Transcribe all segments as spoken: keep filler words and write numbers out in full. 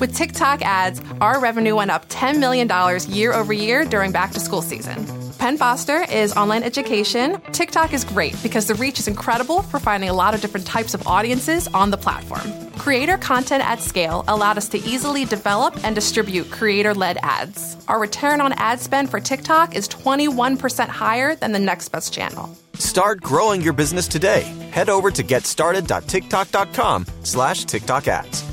With TikTok ads, our revenue went up ten million dollars year over year during back to school season. Penn Foster is online education. TikTok is great because the reach is incredible for finding a lot of different types of audiences on the platform. Creator content at scale allowed us to easily develop and distribute creator-led ads. Our return on ad spend for TikTok is twenty-one percent higher than the next best channel. Start growing your business today. Head over to getstarted.tiktok.com slash TikTok ads.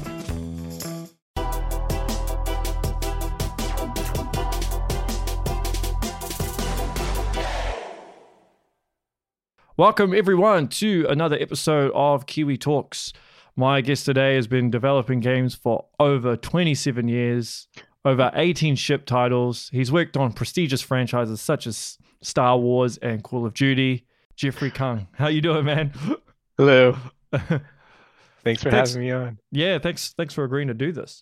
Welcome, everyone, to another episode of Kiwi Talks. My guest today has been developing games for over twenty-seven years, over eighteen shipped titles. He's worked on prestigious franchises such as Star Wars and Call of Duty. Jeffrey Kung, how you doing, man? Hello. Thanks for Thanks. having me on. Yeah, thanks Thanks for agreeing to do this.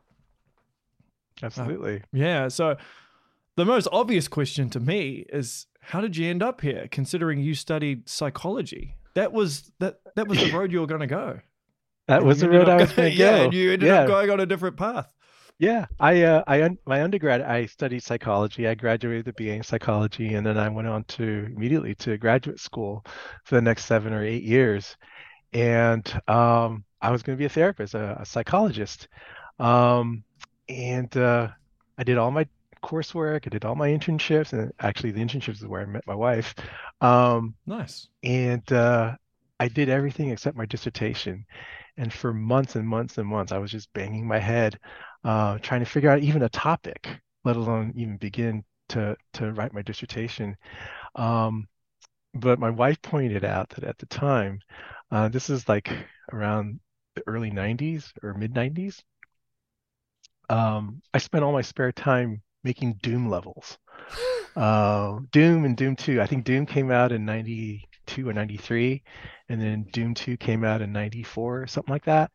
Absolutely. Uh, yeah, so the most obvious question to me is, how did you end up here, considering you studied psychology? That was that that was the road you were going to go. That And was you the road ended I up was go- going to go. Yeah, and you ended yeah. up going on a different path. Yeah. I, uh, I, un- my undergrad, I studied psychology. I graduated with a B A in psychology, and then I went on to immediately to graduate school for the next seven or eight years. And um, I was going to be a therapist, a, a psychologist. Um, and uh, I did all my coursework. I did all my internships, and actually the internships is where I met my wife. Um, Nice. and uh, I did everything except my dissertation. And for months and months and months, I was just banging my head, uh, trying to figure out even a topic, let alone even begin to to write my dissertation. Um, but my wife pointed out that at the time, uh, this is like around the early nineties or mid nineties, um, I spent all my spare time making Doom levels. Uh, Doom and Doom two. I think Doom came out in ninety-two or ninety-three, and then Doom two came out in ninety-four, something like that.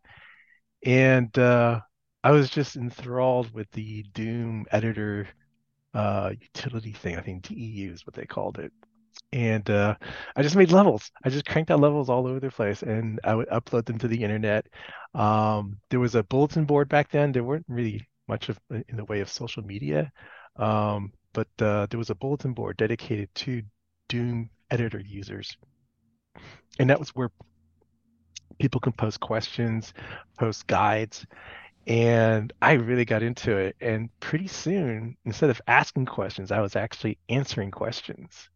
And uh, I was just enthralled with the Doom editor uh, utility thing. I think D E U is what they called it. And uh, I just made levels. I just cranked out levels all over the place, and I would upload them to the internet. Um, there was a bulletin board back then. There weren't really much of in the way of social media, um, but uh, there was a bulletin board dedicated to Doom editor users, and that was where people can post questions, post guides, and I really got into it. And pretty soon, instead of asking questions, I was actually answering questions.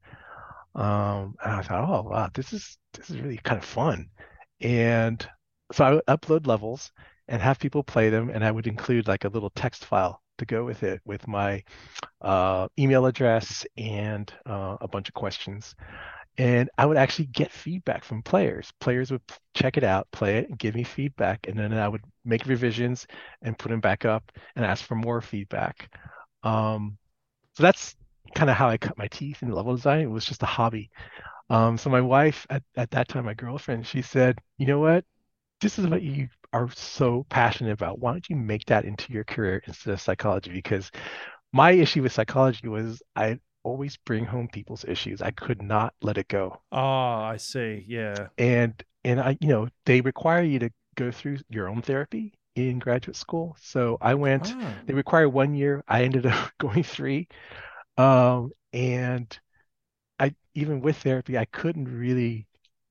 Um, and I thought, oh wow, this is this is really kind of fun. And so I would upload levels and have people play them, and I would include like a little text file to go with it, with my uh, email address and uh, a bunch of questions. And I would actually get feedback from players. Players would p- check it out, play it, and give me feedback, and then I would make revisions and put them back up and ask for more feedback. Um, so that's kind of how I cut my teeth in level design. It was just a hobby. Um, so my wife at, at that time, my girlfriend, she said, you know what? This is what you are so passionate about. Why don't you make that into your career instead of psychology? Because my issue with psychology was I always bring home people's issues. I could not let it go. Oh, I see. Yeah. And and I, you know, they require you to go through your own therapy in graduate school. So I went, Ah. they require one year. I ended up going three. Um, and I, even with therapy, I couldn't really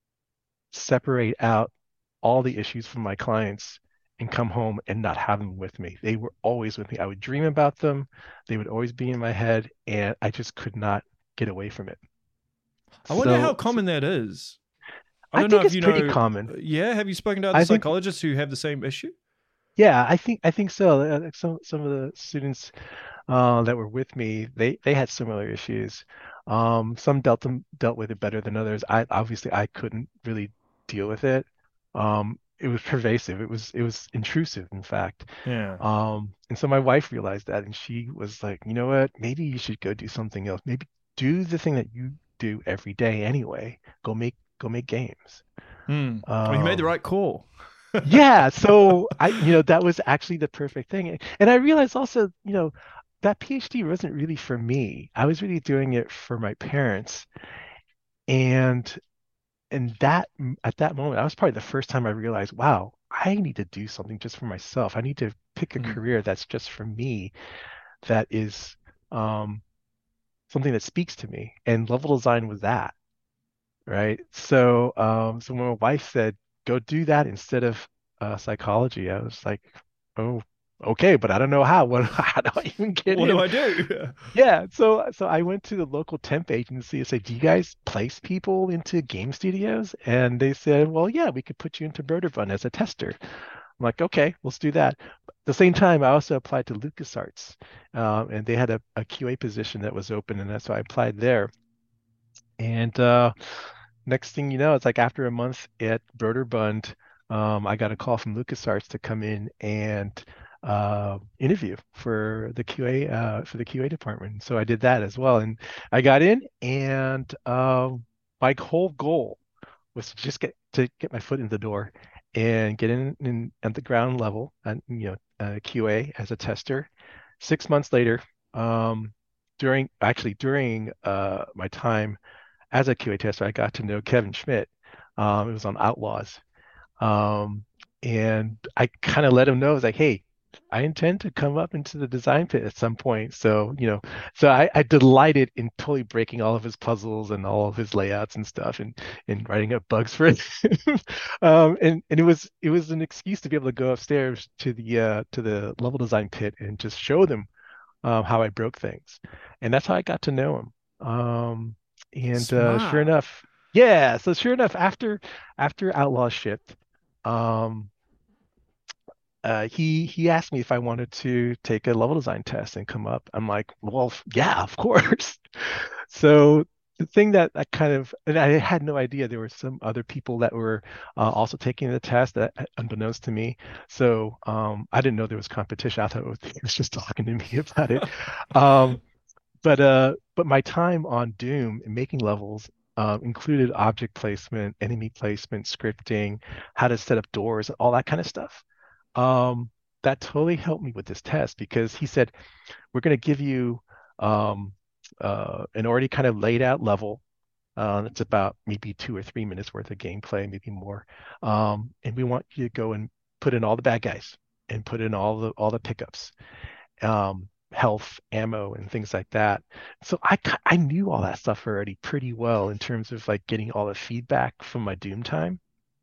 separate out all the issues from my clients and come home and not have them with me. They were always with me. I would dream about them. They would always be in my head, and I just could not get away from it. I wonder So- how common that is. I don't think know if it's you pretty know. common. Yeah. Have you spoken to other I think- psychologists who have the same issue? Yeah, I think I think so. Uh, like Some some of the students uh, that were with me, they they had similar issues. Um, some dealt them dealt with it better than others. I obviously I couldn't really deal with it. Um, it was pervasive. It was it was intrusive, in fact. Yeah. Um, and so my wife realized that, and she was like, you know what? Maybe you should go do something else. Maybe do the thing that you do every day anyway. Go make go make games. Hmm. Well, you made the Um, right call. yeah, so I, you know, that was actually the perfect thing. And I realized also, you know, that PhD wasn't really for me. I was really doing it for my parents. And and that at that moment, that was probably the first time I realized, wow, I need to do something just for myself. I need to pick a Mm. career that's just for me, that is um, something that speaks to me. And level design was that, right? So, um, so when my wife said, "Go do that instead of uh, psychology," I was like, "Oh, okay, but I don't know how. What, how do I even get What do in?" I do? Yeah, so so I went to the local temp agency and said, "Do you guys place people into game studios?" And they said, "Well, yeah, we could put you into Broderbund as a tester." I'm like, "Okay, let's do that." At the same time, I also applied to LucasArts, um, and they had a, Q A position that was open, and that's why I applied there. And uh, next thing you know, it's like after a month at Broderbund, um, I got a call from LucasArts to come in and uh, interview for the Q A uh, for the Q A department. So I did that as well, and I got in, and um, my whole goal was to just get to get my foot in the door and get in, in at the ground level and you know uh, Q A as a tester. Six months later, um, during actually during uh, my time as a Q A tester, I got to know Kevin Schmidt. Um, it was on Outlaws. Um, and I kind of let him know, I was like, hey, I intend to come up into the design pit at some point. So, you know, so I, I delighted in totally breaking all of his puzzles and all of his layouts and stuff and, and writing up bugs for it. um, and, and it was it was an excuse to be able to go upstairs to the uh, to the level design pit and just show them um, how I broke things. And that's how I got to know him. Um, and uh, sure Smart. enough, yeah. So sure enough, after after Outlaw shipped, um, uh, he he asked me if I wanted to take a level design test and come up. I'm like, well, yeah, of course. So the thing that I kind of, and I had no idea there were some other people that were uh, also taking the test, that unbeknownst to me. So um, I didn't know there was competition. I thought it was, he was just talking to me about it. Um, but uh, but my time on Doom and making levels uh, included object placement, enemy placement, scripting, how to set up doors, all that kind of stuff. Um, that totally helped me with this test because he said, we're going to give you um, uh, an already kind of laid out level. Uh, it's about maybe two or three minutes worth of gameplay, maybe more. Um, and we want you to go and put in all the bad guys and put in all the all the pickups, um, health, ammo, and things like that. So I ki- I knew all that stuff already pretty well in terms of like getting all the feedback from my Doom time,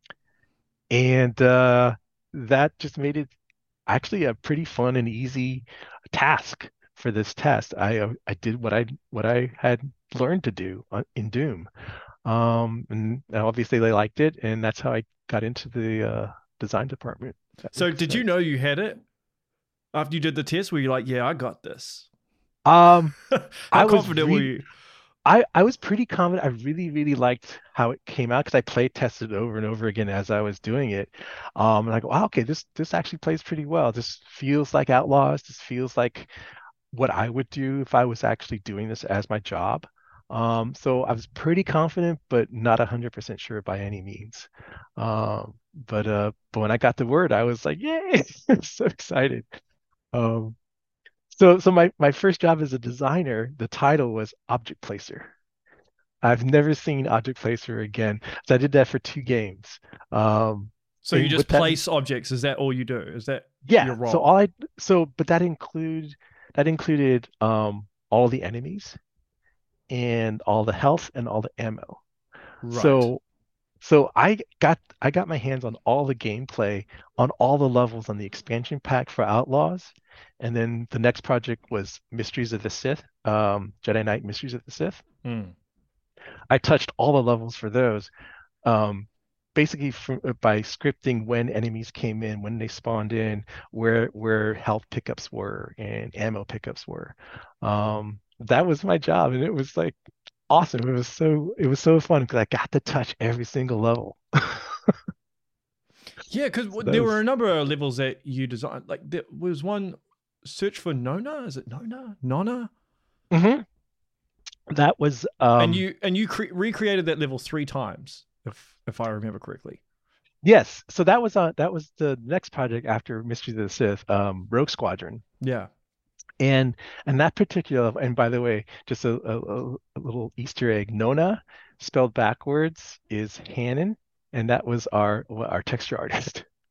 and uh, that just made it actually a pretty fun and easy task for this test. I uh, I did what I what I had learned to do on, in Doom, um, and obviously they liked it, and that's how I got into the uh, design department at So did you LucasArts. know you had it after you did the test? Were you like, yeah, I got this? Um, How I was confident were really you? I I was pretty confident. I really really liked how it came out because I play tested it over and over again as I was doing it. Um, and I go, wow, okay, this this actually plays pretty well. This feels like Outlaws. This feels like what I would do if I was actually doing this as my job. Um, so I was pretty confident, but not one hundred percent sure by any means. Um, but uh, but when I got the word, I was like, yay! So excited. Um, so so my my first job as a designer, the title was object placer. I've never seen object placer again. So I did that for two games. Um, So you and just what that, place objects. Is that all you do? Is that your yeah. So role? all I, so but that include that included um all the enemies and all the health and all the ammo. Right. So so I got I got my hands on all the gameplay on all the levels on the expansion pack for Outlaws. And then the next project was Mysteries of the Sith, um, Jedi Knight Mysteries of the Sith. Mm. I touched all the levels for those. Um, basically from, uh, by scripting when enemies came in, when they spawned in, where where health pickups were and ammo pickups were. Um, that was my job, and it was like awesome. It was so it was so fun because I got to touch every single level. Yeah, because So that there were was a number of levels that you designed. Like there was one search for Nona. Is it Nona? Nona? Mhm. That was And um you and you cre- recreated that level three times, if if I remember correctly. yes. So that was uh that was the next project after Mysteries of the Sith, um, Rogue Squadron. Yeah. And and that particular, and by the way, just a, a, a little Easter egg, Nona spelled backwards is Hannon, and that was our our texture artist.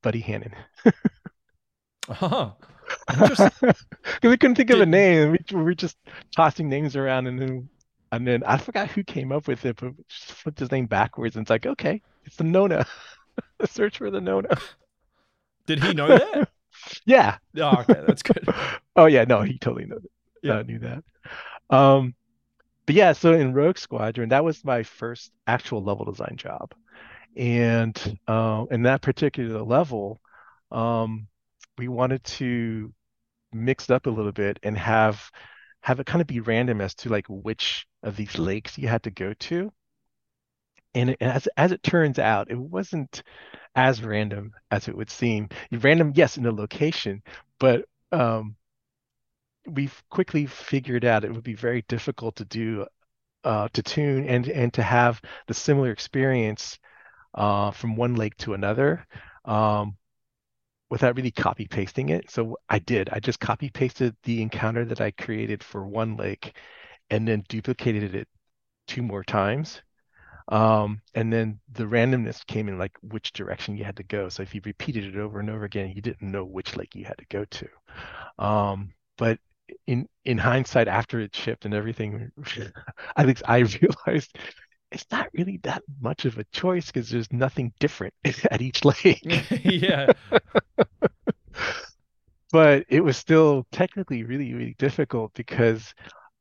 Buddy Hannon. Oh, interesting. Because we couldn't think of a Did name. We, we were just tossing names around, and then and then I forgot who came up with it, but we just flipped his name backwards, and it's like, okay, it's the Nona. Search for the Nona. did he know that? Yeah. Oh, okay, that's good. Oh yeah, no, he totally knew, Yeah. uh, knew that. Um, but yeah, so in Rogue Squadron, that was my first actual level design job. And uh, in that particular level, um, we wanted to mix it up a little bit and have have it kind of be random as to like which of these lakes you had to go to. And it, as as it turns out, it wasn't as random as it would seem. Random, yes, in the location, but um, we've quickly figured out it would be very difficult to do uh, to tune and and to have the similar experience uh, from one lake to another um, without really copy pasting it. So I did. I just copy pasted the encounter that I created for one lake and then duplicated it two more times. Um, and then the randomness came in like which direction you had to go. So if you repeated it over and over again, you didn't know which lake you had to go to. Um, but in in hindsight, after it shipped and everything, I think I realized it's not really that much of a choice because there's nothing different at each lake. Yeah. But it was still technically really, really difficult because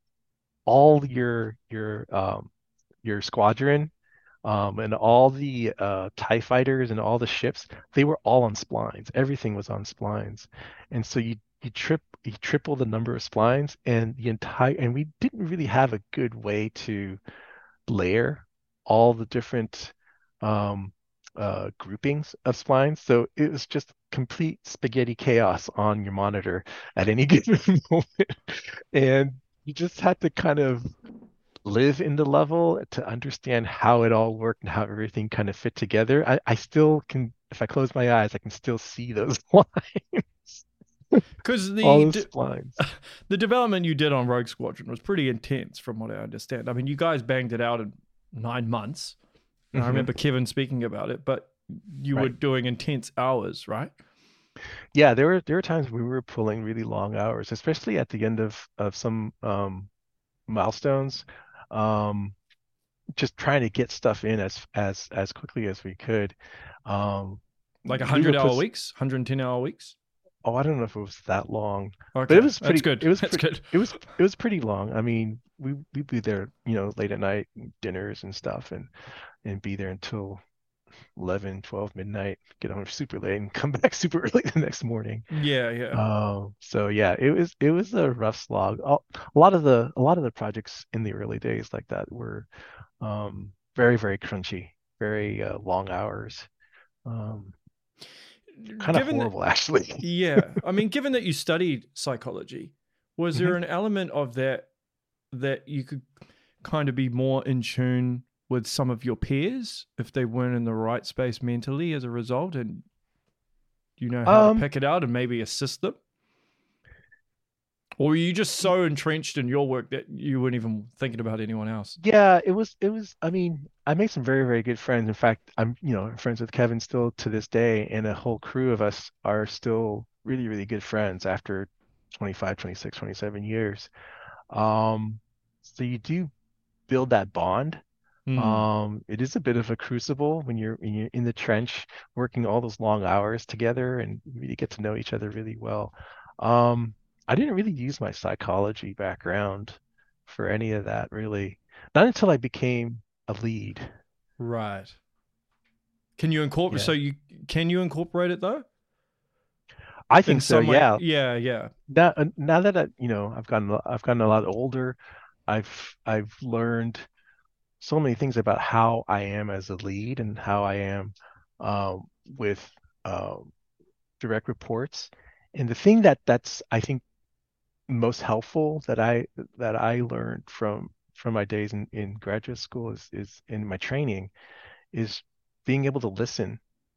all your your um your squadron um and all the uh TIE fighters and all the ships, they were all on splines. Everything was on splines. And so you you trip you triple the number of splines and the entire and we didn't really have a good way to layer all the different um, uh, groupings of splines. So it was just complete spaghetti chaos on your monitor at any given moment. And you just had to kind of live in the level to understand how it all worked and how everything kind of fit together. I, I still can, if I close my eyes, I can still see those lines, Because all the those de- splines. the development you did on Rogue Squadron was pretty intense, from what I understand. I mean, you guys banged it out in nine months. And I Mhm. remember Kevin speaking about it, but you were Right. doing intense hours, right? Yeah, there were there were times we were pulling really long hours, especially at the end of of some um, milestones. Um, just trying to get stuff in as as as quickly as we could. Um, Like we hundred would hour put, weeks, one hundred ten hour weeks. oh, I don't know if it was that long, but it Okay, was that's pretty. good. It was That's pretty. good. It was it was pretty long. I mean, we we'd be there, you know, late at night, dinners and stuff, and and be there until eleven, twelve midnight, get home super late and come back super early the next morning. Yeah, yeah. Um, so yeah, it was it was a rough slog. A a lot of the a lot of the projects in the early days like that were um very, very crunchy, very uh, long hours. Um, kind of Given that, horrible actually. yeah, I mean, given that you studied psychology, was Mhm. there an element of that that you could kind of be more in tune with some of your peers if they weren't in the right space mentally as a result, and you know how to Um, pick it out and maybe assist them? Or were you just so entrenched in your work that you weren't even thinking about anyone else? yeah, it was it was I mean, I made some very, very good friends. In fact, I'm, you know, friends with Kevin still to this day, and a whole crew of us are still really, really good friends after twenty-five, twenty-six, twenty-seven years. Um, so you do build that bond. Hmm. Um, it is a bit of a crucible when you're when you're in the trench working all those long hours together and you really get to know each other really well. Um, I didn't really use my psychology background for any of that really. Not until I became a lead. Right. Can you incorporate? Yeah. So you can you incorporate it though? I In think so, some way? yeah. Yeah, yeah. Now, uh, now that I, you know, I've gotten a- I've gotten a lot older, I've I've learned so many things about how I am as a lead and how I am um, with um, direct reports. And the thing that that's I think most helpful that I that I learned from from my days in, in graduate school is is in my training is being able to listen,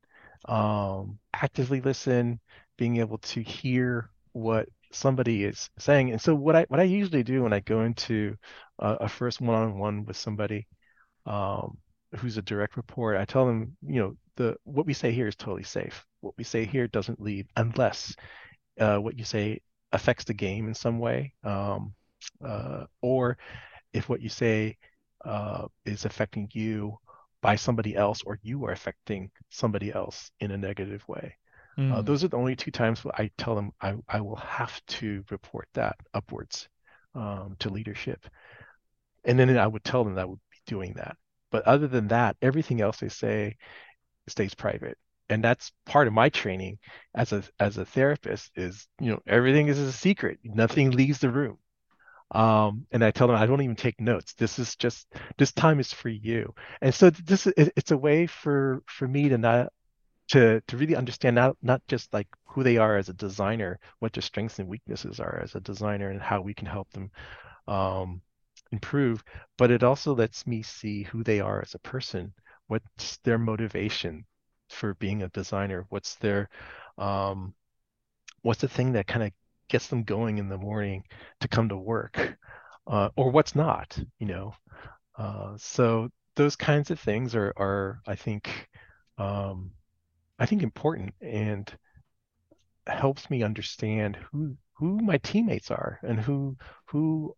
um, actively listen, being able to hear what somebody is saying. And so what I what I usually do when I go into a, a first one-on-one with somebody um, who's a direct report, I tell them, you know, the what we say here is totally safe. what we say here doesn't lead unless uh, what you say affects the game in some way, um, uh, or if what you say uh, is affecting you by somebody else, or you are affecting somebody else in a negative way. Uh, Mm. those are the only two times where I tell them I, I will have to report that upwards um, to leadership. And then I would tell them that I would be doing that. But other than that, everything else they say stays private. And that's part of my training as a as a therapist is, you know, everything is a secret. Nothing leaves the room. Um, and I tell them I don't even take notes. This is just this time is for you. And so this it, it's a way for for me to not to to really understand not not just like who they are as a designer, what their strengths and weaknesses are as a designer, and how we can help them um, improve, but it also lets me see who they are as a person, what's their motivation for being a designer, what's their um, what's the thing that kind of gets them going in the morning to come to work, uh, or what's not, you know. Uh, so those kinds of things are are I think um, I think important and helps me understand who who my teammates are and who who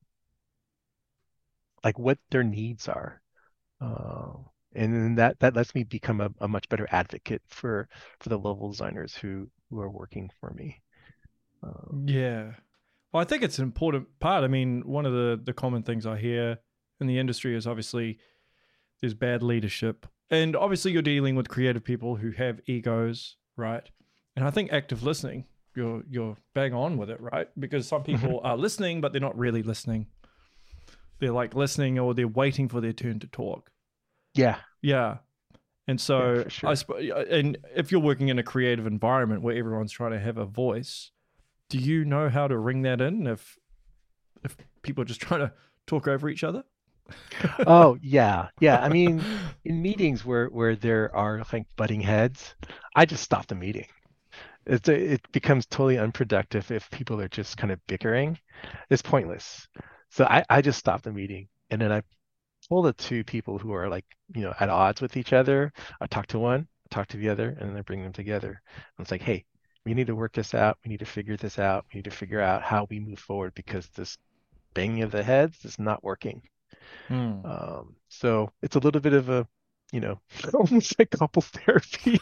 like what their needs are. Uh, and then that that lets me become a, a much better advocate for for the level designers who who are working for me. Um, Yeah. Well, I think it's an important part. I mean, one of the, the common things I hear in the industry is obviously there's bad leadership. And obviously you're dealing with creative people who have egos, right? And I think active listening, you're you're bang on with it, right? Because some people are listening, but they're not really listening. They're like listening or they're waiting for their turn to talk. yeah, Yeah. And so yeah, for sure. I sp- and if you're working in a creative environment where everyone's trying to have a voice, do you know how to ring that in if if people are just trying to talk over each other? Oh yeah, yeah. I mean, in meetings where where there are like butting heads, I just stop the meeting. It's a, it becomes totally unproductive if people are just kind of bickering. It's pointless. So I I just stop the meeting and then I pull the two people who are like, you know, at odds with each other. I talk to one, I talk to the other, and then I bring them together. And it's like, hey, we need to work this out. We need to figure this out. We need to figure out how we move forward because this banging of the heads is not working. Hmm. Um, so it's a little bit of a, you know, almost like couples therapy.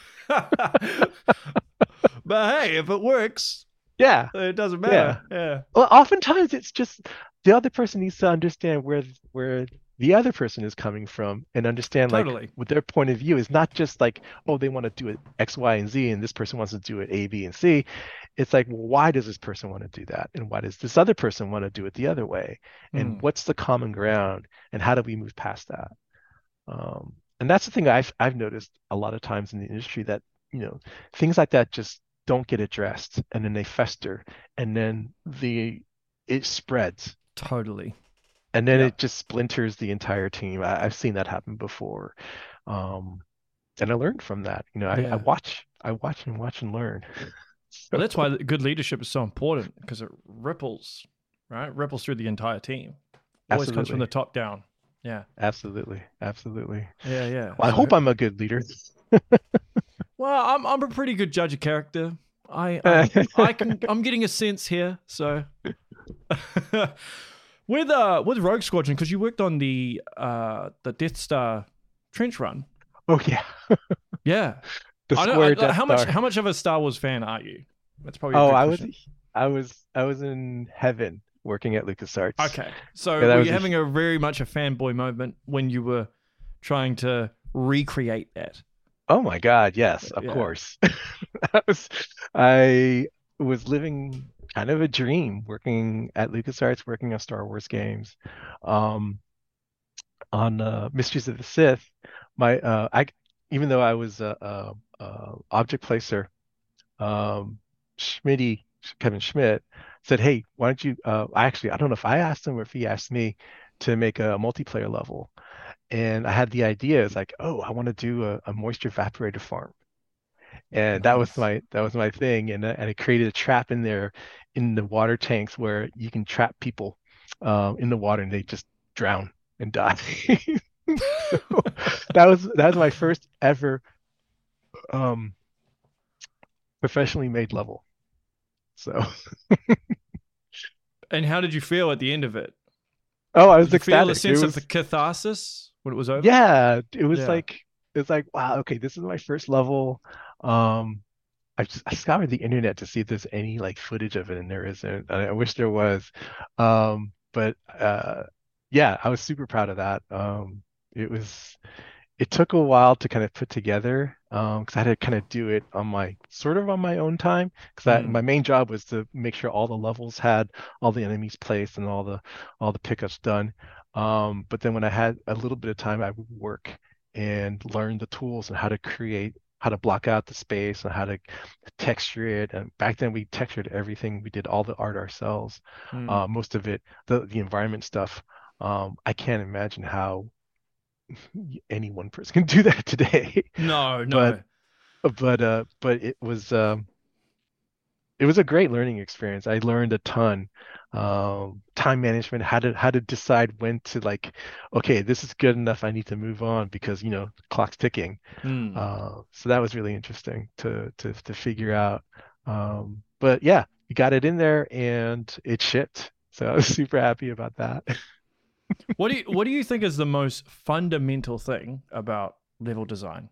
But hey, if it works, Yeah, it doesn't yeah. matter. Yeah. Well, oftentimes it's just the other person needs to understand where where the other person is coming from and understand like Totally. what their point of view is not just like, oh, they want to do it X, Y, and Z, and this person wants to do it A, B, and C. It's like, well, why does this person want to do that? And why does this other person want to do it the other way? And Hmm. what's the common ground? And how do we move past that? Um, and that's the thing I've I've noticed a lot of times in the industry that, you know, things like that just don't get addressed and then they fester and then the it spreads Totally. and then Yeah. it just splinters the entire team. I, I've seen that happen before. Um, and I learned from that. You know, I, I Yeah. watch, I watch and watch and learn. Well, that's why good leadership is so important because it ripples, right? Ripples through the entire team. Always comes from Absolutely. the top down. Yeah. Absolutely. Absolutely. Yeah. Yeah. Well, I So- hope I'm a good leader. Well, I'm I'm a pretty good judge of character. I I, I can I'm getting a sense here. So with uh with Rogue Squadron, because you worked on the uh the Death Star trench run. Oh yeah. Yeah. The I don't, square I, Death how much Star. how much of a Star Wars fan are you? That's probably a Oh, good I was, question. I was, I was in heaven working at LucasArts. Okay. So Yeah, that were was you a- having a very much a fanboy moment when you were trying to recreate that? Oh my God, yes, of Yeah. course. That was, I was living kind of a dream working at LucasArts, working on Star Wars games. Um, on uh, Mysteries of the Sith, my uh, I even though I was a, a, a object placer, um, Schmitty, Kevin Schmidt said, "Hey, why don't you?" Uh, I actually I don't know if I asked him or if he asked me to make a multiplayer level, and I had the idea. It's like, oh, I want to do a, a moisture evaporator farm, and that was Nice. my that was my thing, and I- and I created a trap in there in the water tanks where you can trap people um, in the water and they just drown and die. So that was that was my first ever um professionally made level. So, And how did you feel at the end of it? oh, I was Did you feel a ecstatic. It sense of was, the catharsis when it was over? yeah, it was Yeah. like, it's like, wow, okay, this is my first level. Um, I just I scoured the internet to see if there's any like footage of it, and there isn't. I, I wish there was. Um, but uh, yeah, I was super proud of that. Um, it was it took a while to kind of put together um, because I had to kind of do it on my sort of on my own time because Mm. my main job was to make sure all the levels had all the enemies placed and all the all the pickups done. Um, but then when I had a little bit of time, I would work and learn the tools and how to create, how to block out the space and how to texture it. And back then we textured everything. We did all the art ourselves. Mm. Uh, most of it, the the environment stuff. Um, I can't imagine how any one person can do that today. No, But no. but uh but it was um it was a great learning experience. I learned a ton. Um, time management, how to how to decide when to like, okay, this is good enough. I need to move on because you know the clock's ticking. Mm. Uh, so that was really interesting to to to figure out. Um, but yeah, you got it in there and it shipped. So I was super happy about that. What do you what do you think is the most fundamental thing about level design?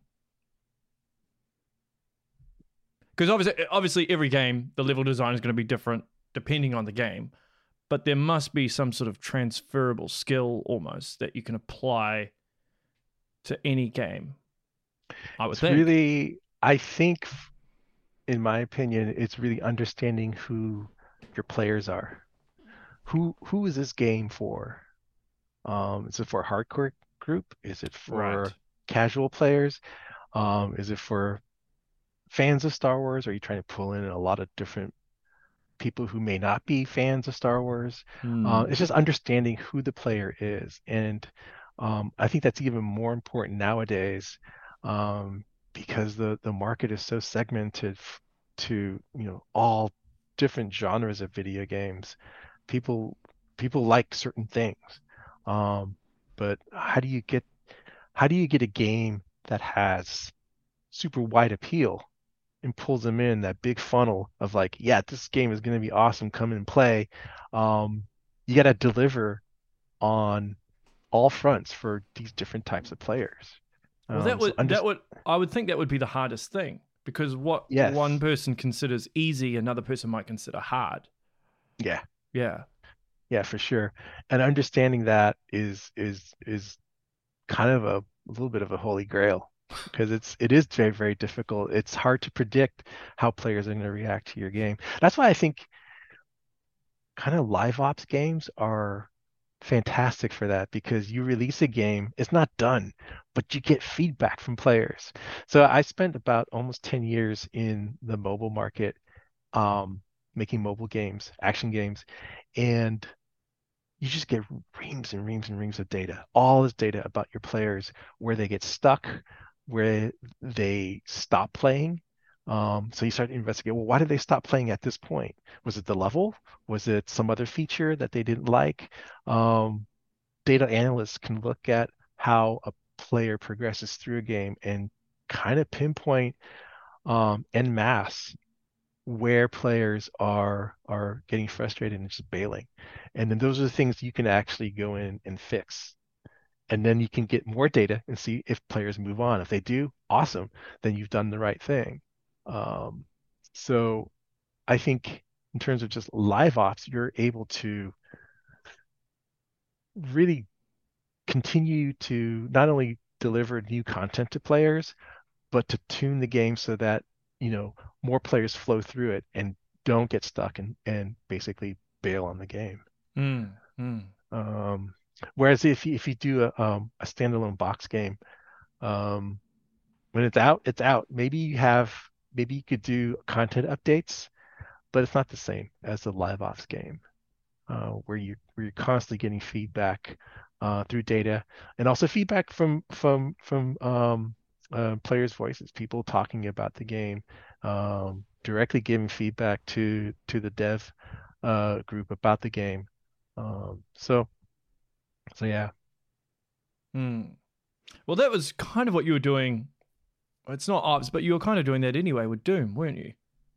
Because obviously, obviously, every game the level design is going to be different depending on the game, but there must be some sort of transferable skill almost that you can apply to any game. I would It's think. really, I think, in my opinion, it's really understanding who your players are. Who who is this game for? Um, is it for a hardcore group? Is it Right. for casual players? Um, is it for fans of Star Wars? Are you trying to pull in a lot of different people who may not be fans of Star Wars? Uh, Hmm. it's just understanding who the player is, and um, I think that's even more important nowadays um, because the the market is so segmented f- to you know all different genres of video games. People people like certain things, um, but how do you get how do you get a game that has super wide appeal and pulls them in that big funnel of like, yeah, this game is going to be awesome. Come and play. Um, you got to deliver on all fronts for these different types of players. Well, that Um, so would under that would I would think that would be the hardest thing because what one yes, person considers easy, another person might consider hard. yeah, Yeah. yeah, for sure. And understanding that is is is kind of a, a little bit of a holy grail because it's it is very very difficult. It's hard to predict how players are going to react to your game. That's why I think kind of live ops games are fantastic for that because you release a game, it's not done, but you get feedback from players. So I spent about almost ten years in the mobile market, um, making mobile games, action games, and you just get reams and reams and reams of data, all this data about your players, where they get stuck, where they stop playing. Um, so you start to investigate, well, why did they stop playing at this point? Was it the level? Was it some other feature that they didn't like? Um, data analysts can look at how a player progresses through a game and kind of pinpoint um, en masse where players are are getting frustrated and just bailing. And then those are the things you can actually go in and fix. And then you can get more data and see if players move on. If they do, awesome, then you've done the right thing. Um, so I think in terms of just live ops, you're able to really continue to not only deliver new content to players, but to tune the game so that, you know, more players flow through it and don't get stuck and, and basically bail on the game. Mm. Mm. Um, whereas if you, if you do a, um, a standalone box game, um, when it's out, it's out. Maybe you have, maybe you could do content updates, but it's not the same as the live ops game, uh, where you where you're constantly getting feedback uh, through data and also feedback from from from um, uh, players' voices, people talking about the game, um, directly giving feedback to to the dev uh, group about the game. Um, so so yeah, Mm. Well, that was kind of what you were doing. It's not ops, but you were kind of doing that anyway with Doom, weren't you?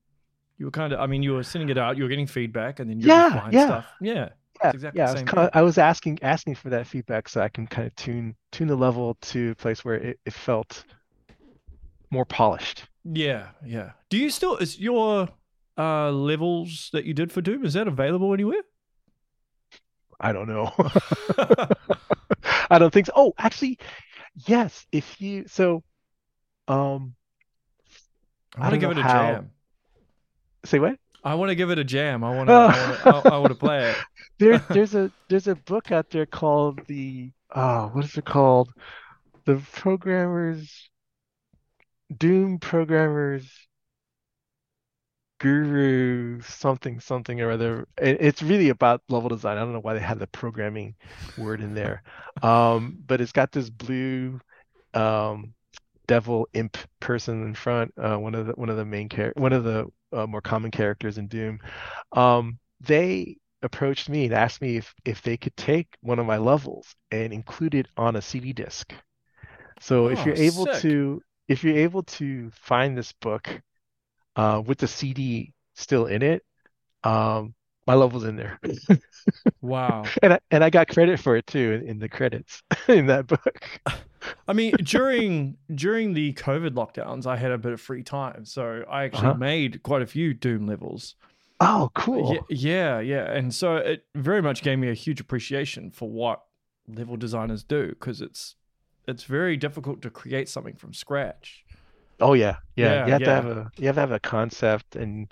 You were kind of, I mean, you were sending it out, you were getting feedback, and then you'd Yeah, refine yeah, stuff. Yeah, yeah, it's exactly yeah. the I was same kind thing. of, I was asking asking for that feedback so I can kind of tune tune the level to a place where it, it felt more polished. Yeah, yeah. Do you still, is your uh levels that you did for Doom, is that available anywhere? I don't know. I don't think so. Oh, actually, yes. If you so, um, I I want to don't give know it a how. jam. Say what? I want to give it a jam. I want to, I want to, I, Oh, I want to play there, it. there's a there's a book out there called the oh, what is it called? The programmers, Doom programmers guru something something or other. It, it's really about level design. I don't know why they have the programming word in there. Um, but it's got this blue um devil imp person in front, uh, one of the one of the main char one of the uh, more common characters in Doom. Um, they approached me and asked me if if they could take one of my levels and include it on a C D disc. So if Oh, you're able sick. to if you're able to find this book uh, with the C D still in it, um, my level's in there, Wow. and I, and I got credit for it too in, in the credits in that book. I mean, during during the COVID lockdowns, I had a bit of free time, so I actually Uh-huh. made quite a few Doom levels. Oh, Yeah, cool. yeah, yeah, and so it very much gave me a huge appreciation for what level designers do because it's it's very difficult to create something from scratch. Oh yeah, yeah. Yeah, You have to have yeah, a you have to have a concept and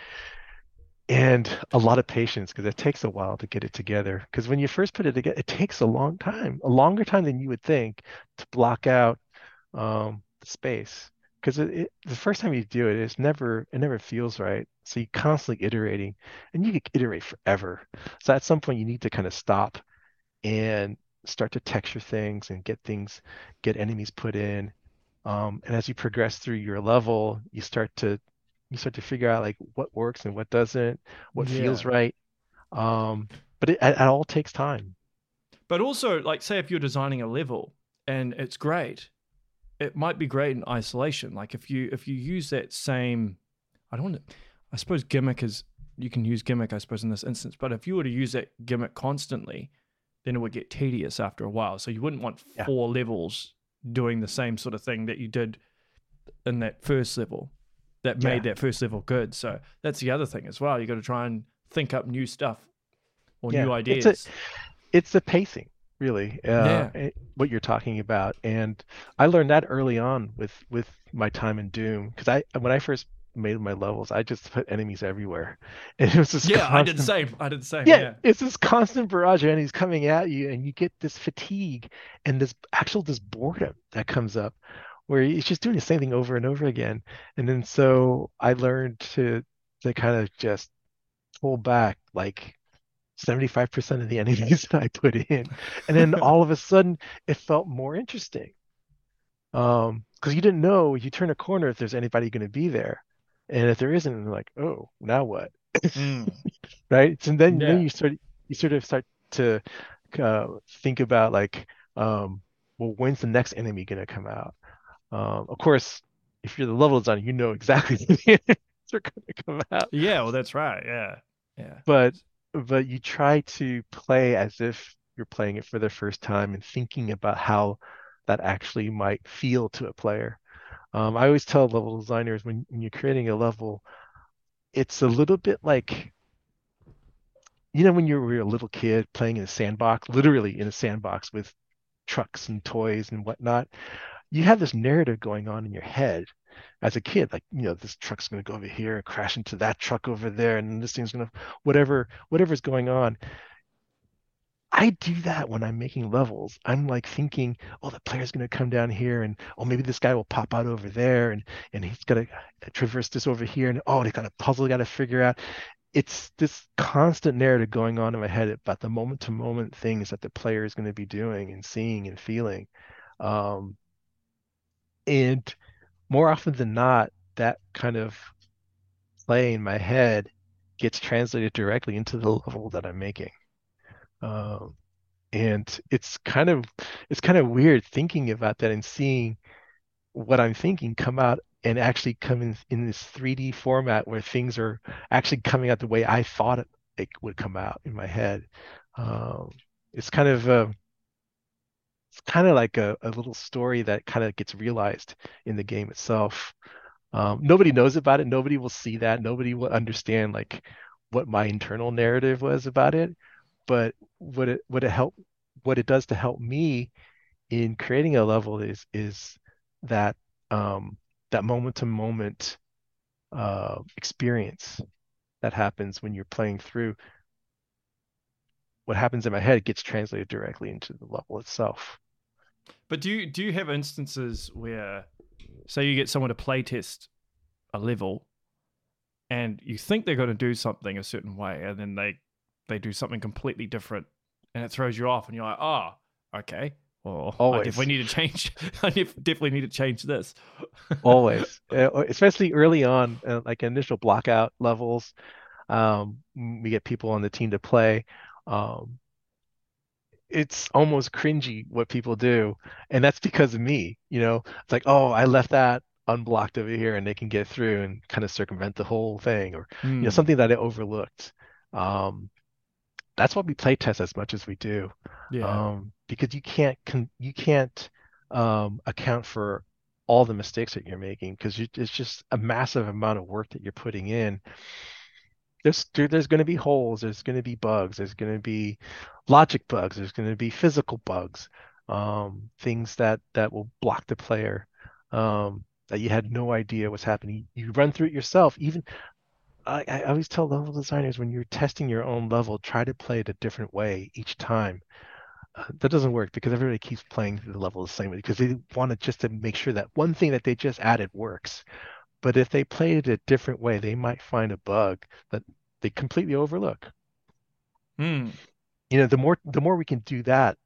and a lot of patience because it takes a while to get it together. Because when you first put it together, it takes a long time, a longer time than you would think to block out um, the space. Because it, it, the first time you do it, it's never it never feels right. So you're constantly iterating, and you could iterate forever. So at some point, you need to kind of stop and start to texture things and get things, get enemies put in. Um, and as you progress through your level, you start to you start to figure out like what works and what doesn't, what feels yeah. right. Um, but it, it all takes time. But also, like, say if you're designing a level and it's great, it might be great in isolation. Like if you if you use that same, I don't want to, I suppose gimmick is you can use gimmick, I suppose in this instance. But if you were to use that gimmick constantly, then it would get tedious after a while. So you wouldn't want Yeah, four levels doing the same sort of thing that you did in that first level that made yeah, that first level good. So that's the other thing as well. You got to try and think up new stuff or yeah. new It's a ideas. it's the pacing, really, uh, Yeah. eh, what you're talking about. And I learned that early on with with my time in Doom, because I when I first made my levels, I just put enemies everywhere, and it was this Yeah, I did the constant. same. I did the same. Yeah, Yeah. it's this constant barrage of enemies coming at you, and you get this fatigue and this actual this boredom that comes up, where it's just doing the same thing over and over again. And then so I learned to to kind of just pull back like seventy-five percent of the enemies that I put in. And then all of a sudden it felt more interesting. Um, because you didn't know you turn a corner if there's anybody going to be there. And if there isn't, you're like, oh, now what? Mm. Right? So then then Yeah. you start you sort of start to uh, think about like, um, well, when's the next enemy going to come out? Um, of course, if you're the level designer, you know exactly when the enemies are going to come out. Yeah. Well, that's right. Yeah. Yeah. but but you try to play as if you're playing it for the first time and thinking about how that actually might feel to a player. Um, I always tell level designers when, when you're creating a level, it's a little bit like, you know, when you were a little kid playing in a sandbox, literally in a sandbox with trucks and toys and whatnot, you have this narrative going on in your head as a kid, like, you know, this truck's going to go over here and crash into that truck over there, and this thing's going to, whatever, whatever's going on. I do that when I'm making levels. I'm like thinking, oh, the player's going to come down here, and oh, maybe this guy will pop out over there, and and he's going to traverse this over here, and oh, they got a puzzle, got to figure out. It's this constant narrative going on in my head about the moment to moment things that the player is going to be doing and seeing and feeling. Um, and more often than not, that kind of play in my head gets translated directly into the level that I'm making. Um, and it's kind of it's kind of weird thinking about that and seeing what I'm thinking come out and actually come in in this three D format where things are actually coming out the way I thought it, it would come out in my head. Um, it's kind of uh, it's kind of like a, a little story that kind of gets realized in the game itself. Um, nobody knows about it. Nobody will see that. Nobody will understand like what my internal narrative was about it. But what it what it help what it does to help me in creating a level is is that um, that moment to moment uh, experience that happens when you're playing through. What happens in my head gets translated directly into the level itself. But do you do you have instances where, say, you get someone to play test a level, and you think they're going to do something a certain way, and then they they do something completely different, and it throws you off, and you're like, oh, okay, well, I Always. definitely need to change. I def- definitely need to change this. Always, Uh, especially early on, uh, like initial blockout levels. Um, we get people on the team to play. Um, it's almost cringy what people do, and that's because of me. You know, it's like, oh, I left that unblocked over here, and they can get through and kind of circumvent the whole thing, or you know, Hmm. something that I overlooked. Um, that's why we play test as much as we do, Yeah. um, because you can't con you can't um, account for all the mistakes that you're making because it's just a massive amount of work that you're putting in. There's there, there's going to be holes, there's going to be bugs, there's going to be logic bugs, there's going to be physical bugs, um, things that that will block the player, um, that you had no idea was happening. You run through it yourself. Even I, I always tell level designers when you're testing your own level, try to play it a different way each time. Uh, that doesn't work because everybody keeps playing the level the same way because they want to just to make sure that one thing that they just added works. But if they played it a different way, they might find a bug that they completely overlook. Hmm. You know, the more the more we can do that,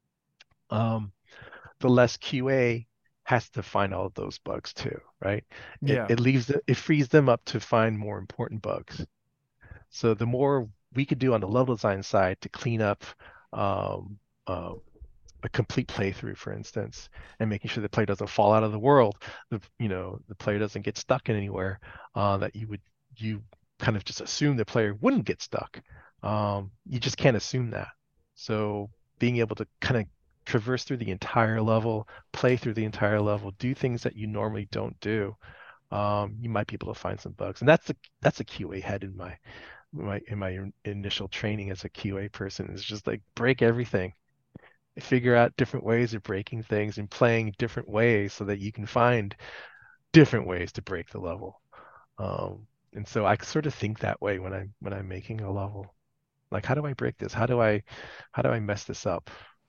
um, the less Q A has to find all of those bugs too, right? It Yeah. it leaves the, it frees them up to find more important bugs. So the more we could do on the level design side to clean up um, uh, a complete playthrough, for instance, and making sure the player doesn't fall out of the world, the you know the player doesn't get stuck in anywhere, uh, that you would you kind of just assume the player wouldn't get stuck. Um, you just can't assume that. So being able to kind of traverse through the entire level, play through the entire level, do things that you normally don't do, um, you might be able to find some bugs. And that's a that's a Q A head in my my in my initial training as a Q A person is just like break everything, figure out different ways of breaking things and playing different ways so that you can find different ways to break the level. Um, and so I sort of think that way when I'm when I'm making a level. Like, how do I break this? How do I how do I mess this up?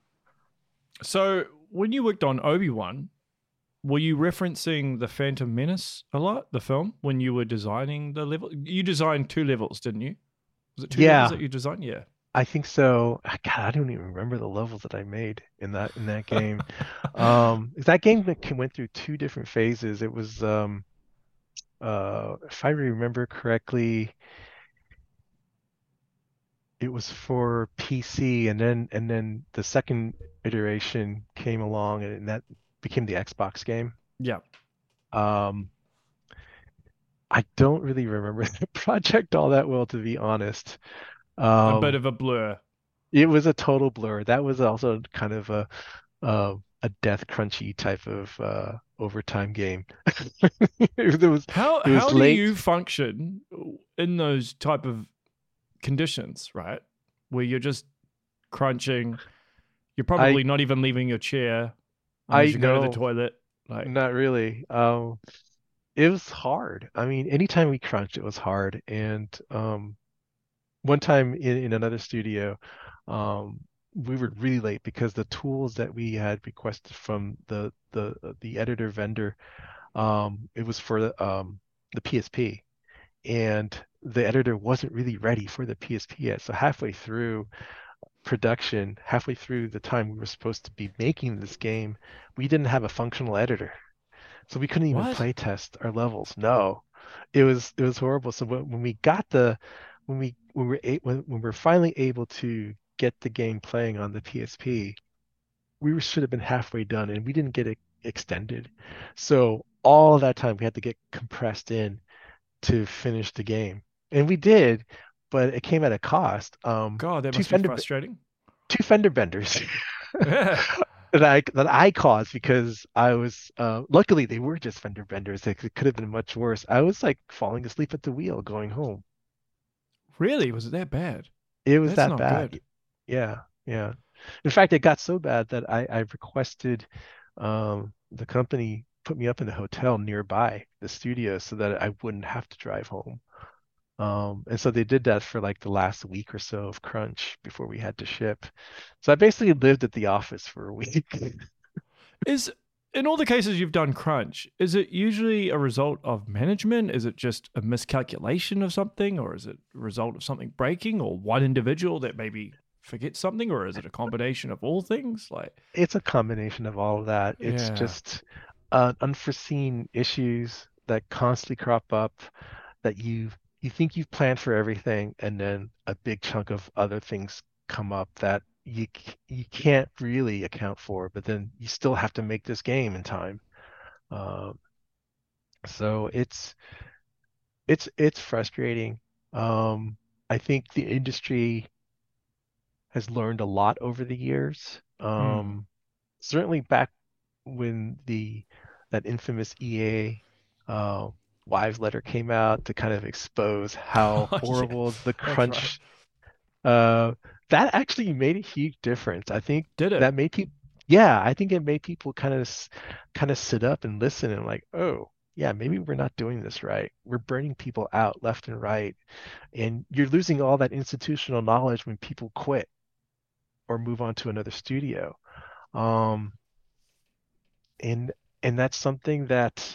So when you worked on Obi-Wan, were you referencing the Phantom Menace a lot, the film, when you were designing the level? You designed two levels, didn't you? Was it two levels Yeah, that you designed? Yeah. I think so. Ah, God, I don't even remember the levels that I made in that in that game. Um, that game that can- went through two different phases. It was um uh if I remember correctly, it was for P C, and then and then the second iteration came along, and that became the Xbox game. Yeah. Um, I don't really remember the project all that well, to be honest. A bit Um, of a blur. it was a total blur. That was also kind of a uh, a death crunchy type of uh, overtime game. It was How it was how do late. you function in those type of conditions, right? Where you're just crunching, you're I probably not even leaving your chair unless I you go to the know, toilet. Like, not really. Um, it was hard. I mean, anytime we crunched, it was hard. And um, one time in, in another studio, um, we were really late because the tools that we had requested from the the the editor vendor, um, it was for the um, the P S P, and the editor wasn't really ready for the P S P yet. So halfway through production, halfway through the time we were supposed to be making this game, we didn't have a functional editor. So we couldn't even what? play test our levels. No, it was it was horrible. So when, when we got the when we when we were a, when, when we were finally able to get the game playing on the P S P, we were, should have been halfway done, and we didn't get it extended. So all of that time we had to get compressed in to finish the game. And we did, but it came at a cost. Um, God, that two must be fender frustrating. two fender benders Yeah. that I that I caused because I was uh luckily they were just fender benders. It could have been much worse. I was like falling asleep at the wheel going home. Really? Was it that bad? It was That's that not bad. good. Yeah, yeah. In fact, it got so bad that I, I requested um, the company put me up in a hotel nearby the studio so that I wouldn't have to drive home. Um, and so they did that for like the last week or so of crunch before we had to ship. So I basically lived at the office for a week. Is in all the cases you've done crunch, is it usually a result of management? Is it just a miscalculation of something, or is it a result of something breaking, or one individual that maybe forgets something, or is it a combination of all things? Like, It's a combination of all of that. It's yeah, just uh, unforeseen issues that constantly crop up that you you think you've planned for everything, and then a big chunk of other things come up that you c- you can't really account for, but then you still have to make this game in time. Um, so it's it's it's frustrating. Um, I think the industry has learned a lot over the years. hmm. Um, certainly back when the that infamous E A uh, wives letter came out to kind of expose how Oh, yeah, horrible the that's right. crunch uh, that actually made a huge difference. I think Did it? that made people, yeah, I think it made people kind of kind of sit up and listen and like, oh, yeah, maybe we're not doing this right. We're burning people out left and right, and you're losing all that institutional knowledge when people quit or move on to another studio. Um, and and that's something that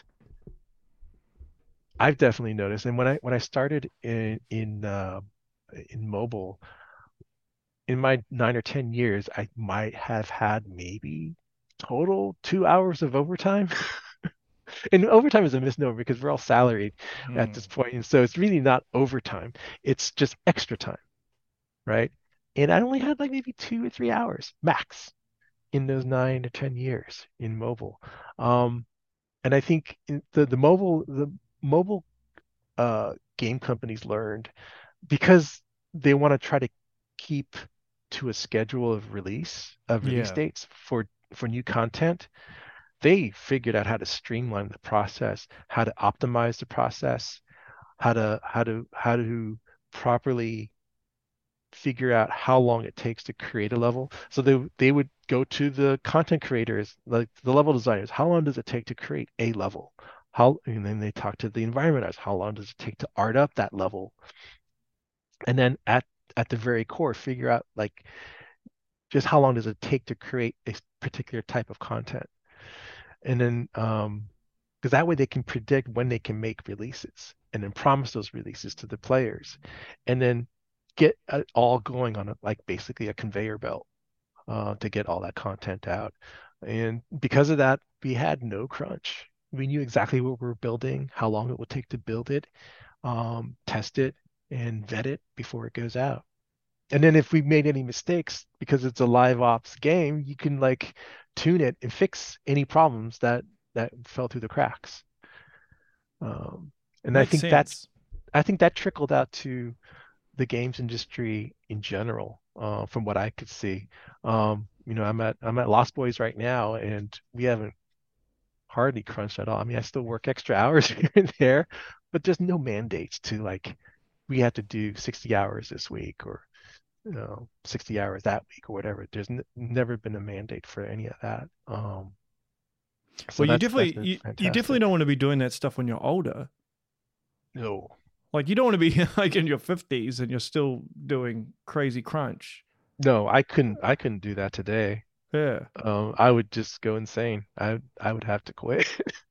I've definitely noticed. And when I when I started in in uh, in mobile, in my nine or ten years, I might have had maybe total two hours of overtime. And overtime is a misnomer because we're all salaried at Hmm. this point, and so it's really not overtime. It's just extra time, right? And I only had like maybe two or three hours max in those nine or ten years in mobile. Um, and I think in the the mobile the mobile uh, game companies learned because they want to try to keep to a schedule of release of release Yeah. dates for for new content. They figured out how to streamline the process, how to optimize the process, how to how to how to properly figure out how long it takes to create a level. So they they would go to the content creators, like the level designers, how long does it take to create a level? How, and then they talk to the environmenters, how long does it take to art up that level? And then at at the very core, figure out like just how long does it take to create a particular type of content. And then um because that way they can predict when they can make releases and then promise those releases to the players and then get it all going on a, like basically a conveyor belt uh, to get all that content out. And because of that, we had no crunch. We knew exactly what we were building, how long it would take to build it, um, test it, and vet it before it goes out. And then if we made any mistakes, because it's a live ops game, you can like tune it and fix any problems that that fell through the cracks. Um, and I Makes think that sense. I think that trickled out to the games industry in general, uh, from what I could see. Um, you know, I'm at I'm at Lost Boys right now, and we haven't hardly crunched at all. I mean, I still work extra hours here and there, but there's no mandates to like we have to do sixty hours this week or you know sixty hours that week or whatever. There's n never been a mandate for any of that. Um, so Well, you that's that's definitely been you, you definitely fantastic. don't want to be doing that stuff when you're older. No, Like you don't want to be like in your fifties and you're still doing crazy crunch. no, I couldn't I couldn't do that today. Yeah. Um, I would just go insane. I I would have to quit.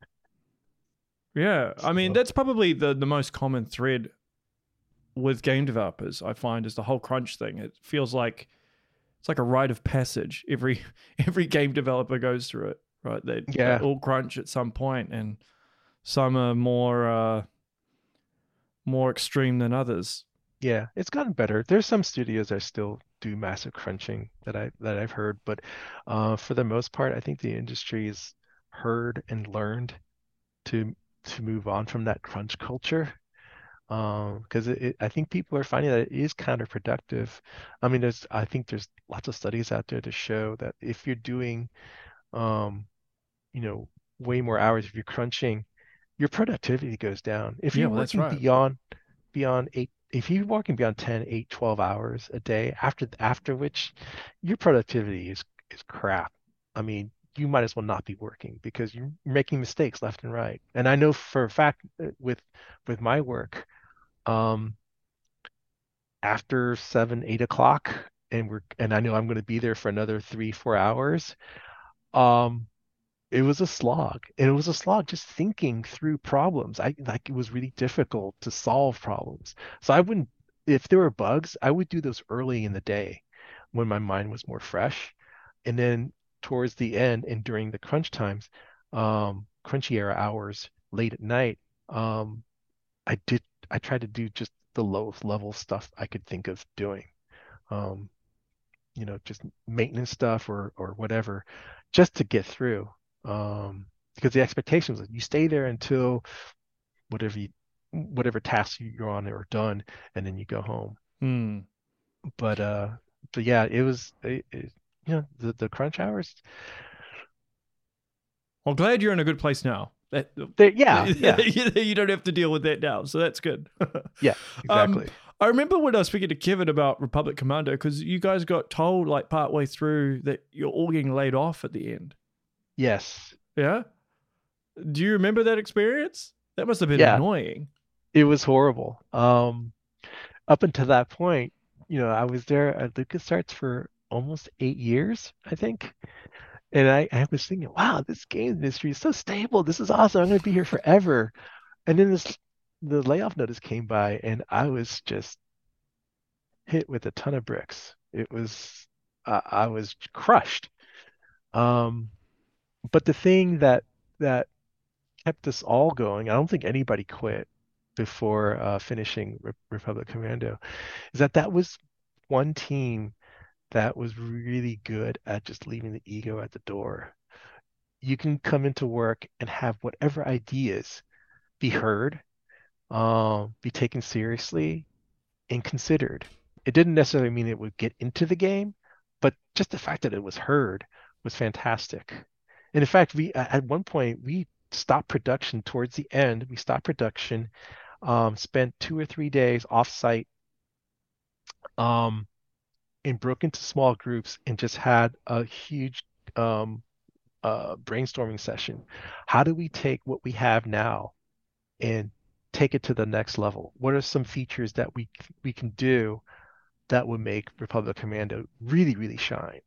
Yeah. I mean, So that's probably the the most common thread with game developers, I find, is the whole crunch thing. It feels like it's like a rite of passage. Every every game developer goes through it, right? They they yeah, all crunch at some point, and some are more uh, more extreme than others. yeah, it's gotten better. There's some studios that still do massive crunching that I that I've heard, but uh, for the most part, I think the industry is heard and learned to to move on from that crunch culture. Um, because it, it, I think people are finding that it is counterproductive. I mean, there's I think there's lots of studies out there to show that if you're doing, um, you know, way more hours, if you're crunching, your productivity goes down. If Yeah, you're well, that's working right. beyond beyond eight, if you're working beyond ten, eight, twelve hours a day, after after which your productivity is is crap. I mean, you might as well not be working because you're making mistakes left and right. And I know for a fact that with with my work, um, after seven, eight o'clock, and we're and I know I'm going to be there for another three, four hours. Um, it was a slog, and it was a slog just thinking through problems. I like it was really difficult to solve problems. So I wouldn't, if there were bugs, I would do those early in the day when my mind was more fresh, and then towards the end and during the crunch times, um, crunchy era hours, late at night, um, I did I tried to do just the lowest level stuff I could think of doing. Um, you know, just maintenance stuff or or whatever, just to get through. Um, because the expectation was that you stay there until whatever you, whatever tasks you're on are done, and then you go home. Hmm. But uh, but yeah, it was it, it, you know the the crunch hours. Well, glad you're in a good place now. That They, yeah, yeah, you don't have to deal with that now, so that's good. yeah, um, exactly. I remember when I was speaking to Kevin about Republic Commando because you guys got told like partway through that you're all getting laid off at the end. Yes, Yeah. Do you remember that experience? That must have been yeah, annoying. it was horrible. Um, up until that point, you know, I was there at LucasArts for almost eight years, I think. And I, I was thinking, wow, this game industry is so stable. This is awesome. I'm going to be here forever. And then this, the layoff notice came by, and I was just hit with a ton of bricks. It was, uh, I was crushed. Um, but the thing that that kept us all going, I don't think anybody quit before uh, finishing Re Republic Commando, is that that was one team that was really good at just leaving the ego at the door. You can come into work and have whatever ideas be heard, um, be taken seriously, and considered. It didn't necessarily mean it would get into the game, but just the fact that it was heard was fantastic. And in fact, we at one point we stopped production towards the end. We stopped production, um, spent two or three days off site, um, and broke into small groups and just had a huge um, uh, brainstorming session. How do we take what we have now and take it to the next level? What are some features that we we can do that would make Republic Commando really, really shine?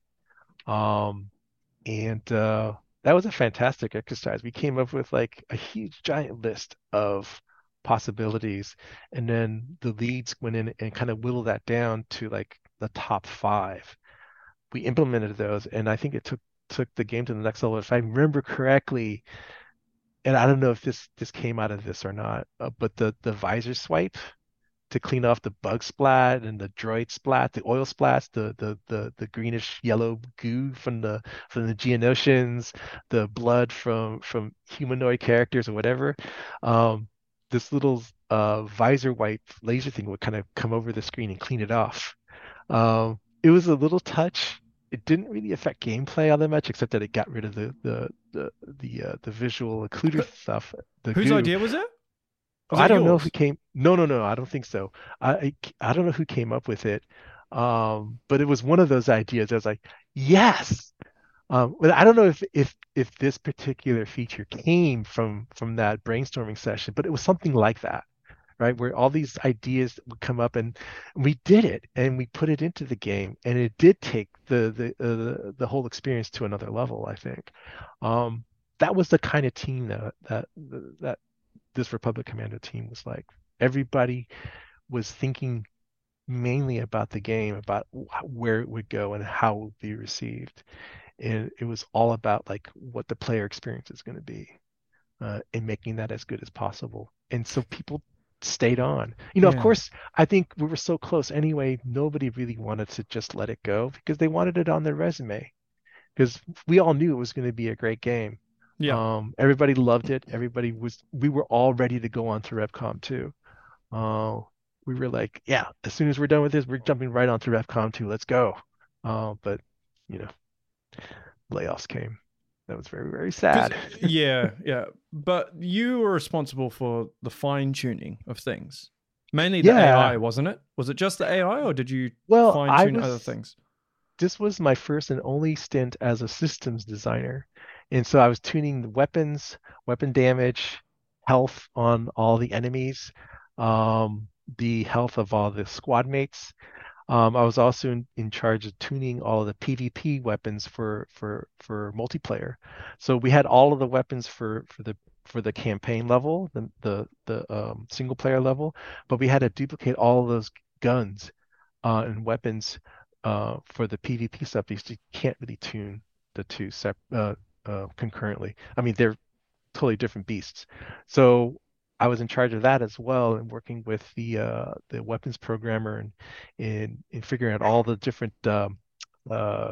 Um, and uh, that was a fantastic exercise. We came up with like a huge giant list of possibilities, and then the leads went in and kind of whittled that down to like the top five. We implemented those, and I think it took took the game to the next level. If I remember correctly, and I don't know if this this came out of this or not, uh, but the the visor swipe to clean off the bug splat and the droid splat, the oil splats, the the the the greenish yellow goo from the from the Geonosians, the blood from from humanoid characters or whatever. Um, this little uh, visor wipe laser thing would kind of come over the screen and clean it off. Um, it was a little touch. It didn't really affect gameplay all that much, except that it got rid of the the the the uh, the visual occluder stuff, the Whose goo. idea was it? Was I that don't know if it yours? came. No, no, no. I don't think so. I I, I don't know who came up with it, um, but it was one of those ideas. I was like, yes. Um, but I don't know if if if this particular feature came from from that brainstorming session, but it was something like that, right? Where all these ideas would come up, and we did it, and we put it into the game, and it did take the the uh, the, the whole experience to another level, I think. Um, that was the kind of team that that that this Republic Commando team was like. Everybody was thinking mainly about the game, about wh- where it would go and how it would be received. And it was all about like what the player experience is going to be, uh, and making that as good as possible. And so people stayed on. You know, of Yeah. course, I think we were so close anyway, nobody really wanted to just let it go because they wanted it on their resume. Because we all knew it was going to be a great game. Yeah. Um, everybody loved it. Everybody was, we were all ready to go on to RevCom two. Uh, we were like, yeah, as soon as we're done with this, we're jumping right onto RevCom two. Let's go. Uh, but you know, layoffs came. That was very, very Because sad. yeah, yeah. But you were responsible for the fine tuning of things. Mainly the A I, Yeah. wasn't it? Was it just the A I or did you Well, fine I tune other was, things? this was my first and only stint as a systems designer. And so I was tuning the weapons, weapon damage, health on all the enemies, um, the health of all the squad mates. Um, I was also in, in charge of tuning all of the PvP weapons for for for multiplayer. So we had all of the weapons for for the for the campaign level, the the the um, single player level, but we had to duplicate all of those guns uh, and weapons uh, for the PvP stuff because you can't really tune the two sep uh, uh, concurrently. I mean, they're totally different beasts. So I was in charge of that as well and working with the uh, the weapons programmer and in in figuring out all the different um, uh,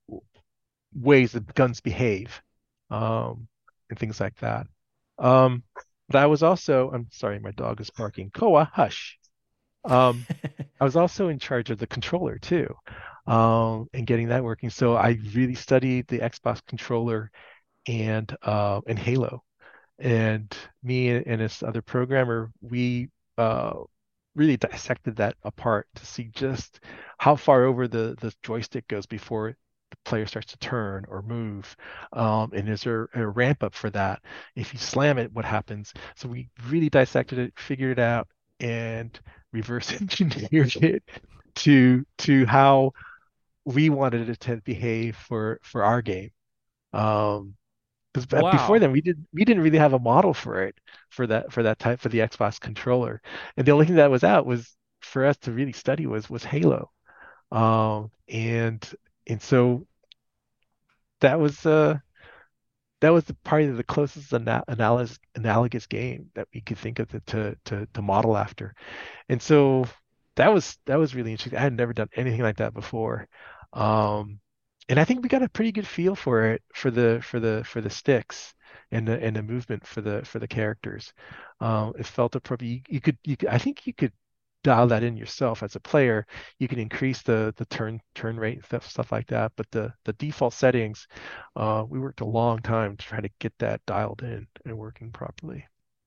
ways that guns behave um, and things like that. Um, but I was also, I'm sorry, my dog is barking. Koa, hush. Um, I was also in charge of the controller too, um, and getting that working. So I really studied the Xbox controller and uh, and Halo. And me and, and this other programmer, we uh, really dissected that apart to see just how far over the, the joystick goes before the player starts to turn or move. Um, and is there a ramp up for that? If you slam it, what happens? So we really dissected it, figured it out, and reverse engineered it to to how we wanted it to behave for for our game. Um, because before Wow. then we did we didn't really have a model for it for that for that type for the Xbox controller, and the only thing that was out was for us to really study was was Halo, um, and and so that was uh that was the, probably the closest ana analogous analogous game that we could think of to, to to to model after, and so that was that was really interesting. I had never done anything like that before, um, and I think we got a pretty good feel for it for the for the for the sticks and the and the movement for the for the characters. Um, it felt appropriate. You, you could you could I think you could dial that in yourself as a player. You can increase the the turn turn rate and stuff stuff like that. But the the default settings, uh, we worked a long time to try to get that dialed in and working properly.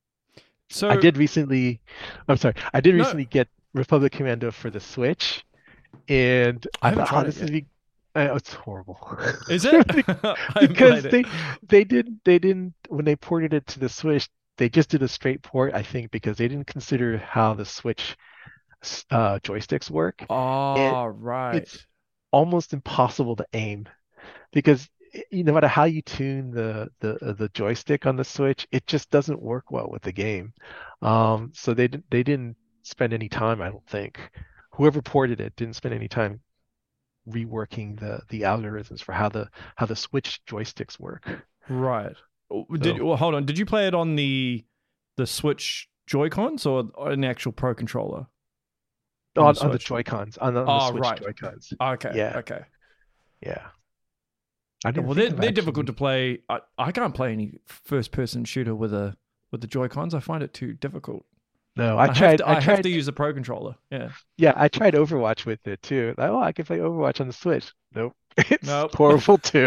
I So did recently, I'm sorry, I did no, recently get Republic Commando for the Switch, and I I haven't thought, oh, tried it this is yet. be, uh, it's horrible. Is it? I haven't Because played it. they they didn't they didn't when they ported it to the Switch, they just did a straight port, I think, because they didn't consider how the Switch uh, joysticks work. It Oh, right. it's almost impossible to aim because no matter how you tune the the uh, the joystick on the Switch, it just doesn't work well with the game. Um, so they didn't they didn't spend any time, I don't think. Whoever ported it didn't spend any time reworking the the algorithms for how the how the Switch joysticks work. Right. Oh, Did So well, hold on. Did you play it on the the Switch Joy-Cons or an actual Pro controller on the on on the Switch? Joy-Cons, on the, on the Oh, Switch right. Joy-Cons. Okay. Yeah, Okay. yeah. I didn't Well, they're think of they're difficult actually. to play. I, I can't play any first person shooter with a with the Joy Cons. I find it too difficult. No, I I have tried. to I I have tried. to use a Pro controller. Yeah. Yeah, I tried Overwatch with it too. Like, oh, I can play Overwatch on the Switch. Nope, it's Nope. horrible too.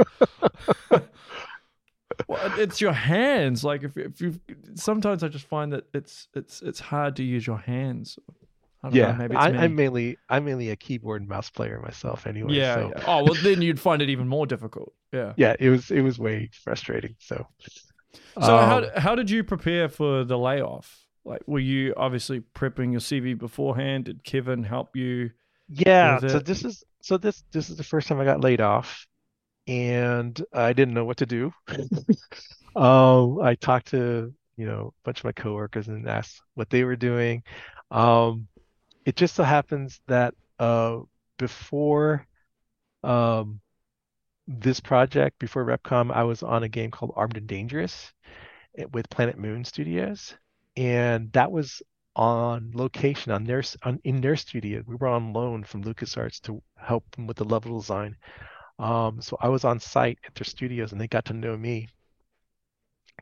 Well, it's your hands. Like if if you sometimes I just find that it's it's it's hard to use your hands. I don't know. Yeah, Maybe it's I, I'm me. mainly I'm mainly a keyboard and mouse player myself anyway. Yeah. So Yeah. Oh well, then you'd find it even more difficult. Yeah. yeah, it was it was way frustrating. So So um, how how did you prepare for the layoff? Like, were you obviously prepping your C V beforehand? Did Kevin help you yeah, with so it? this is so this this is the first time I got laid off, and I didn't know what to do. Um, I talked to you know a bunch of my coworkers and asked what they were doing. Um, it just so happens that uh, before um, this project, before Repcom, I was on a game called Armed and Dangerous eh, with Planet Moon Studios, and that was on location on their s- on, in their studio. We were on loan from LucasArts to help them with the level design. Um, so I was on site at their studios, and they got to know me.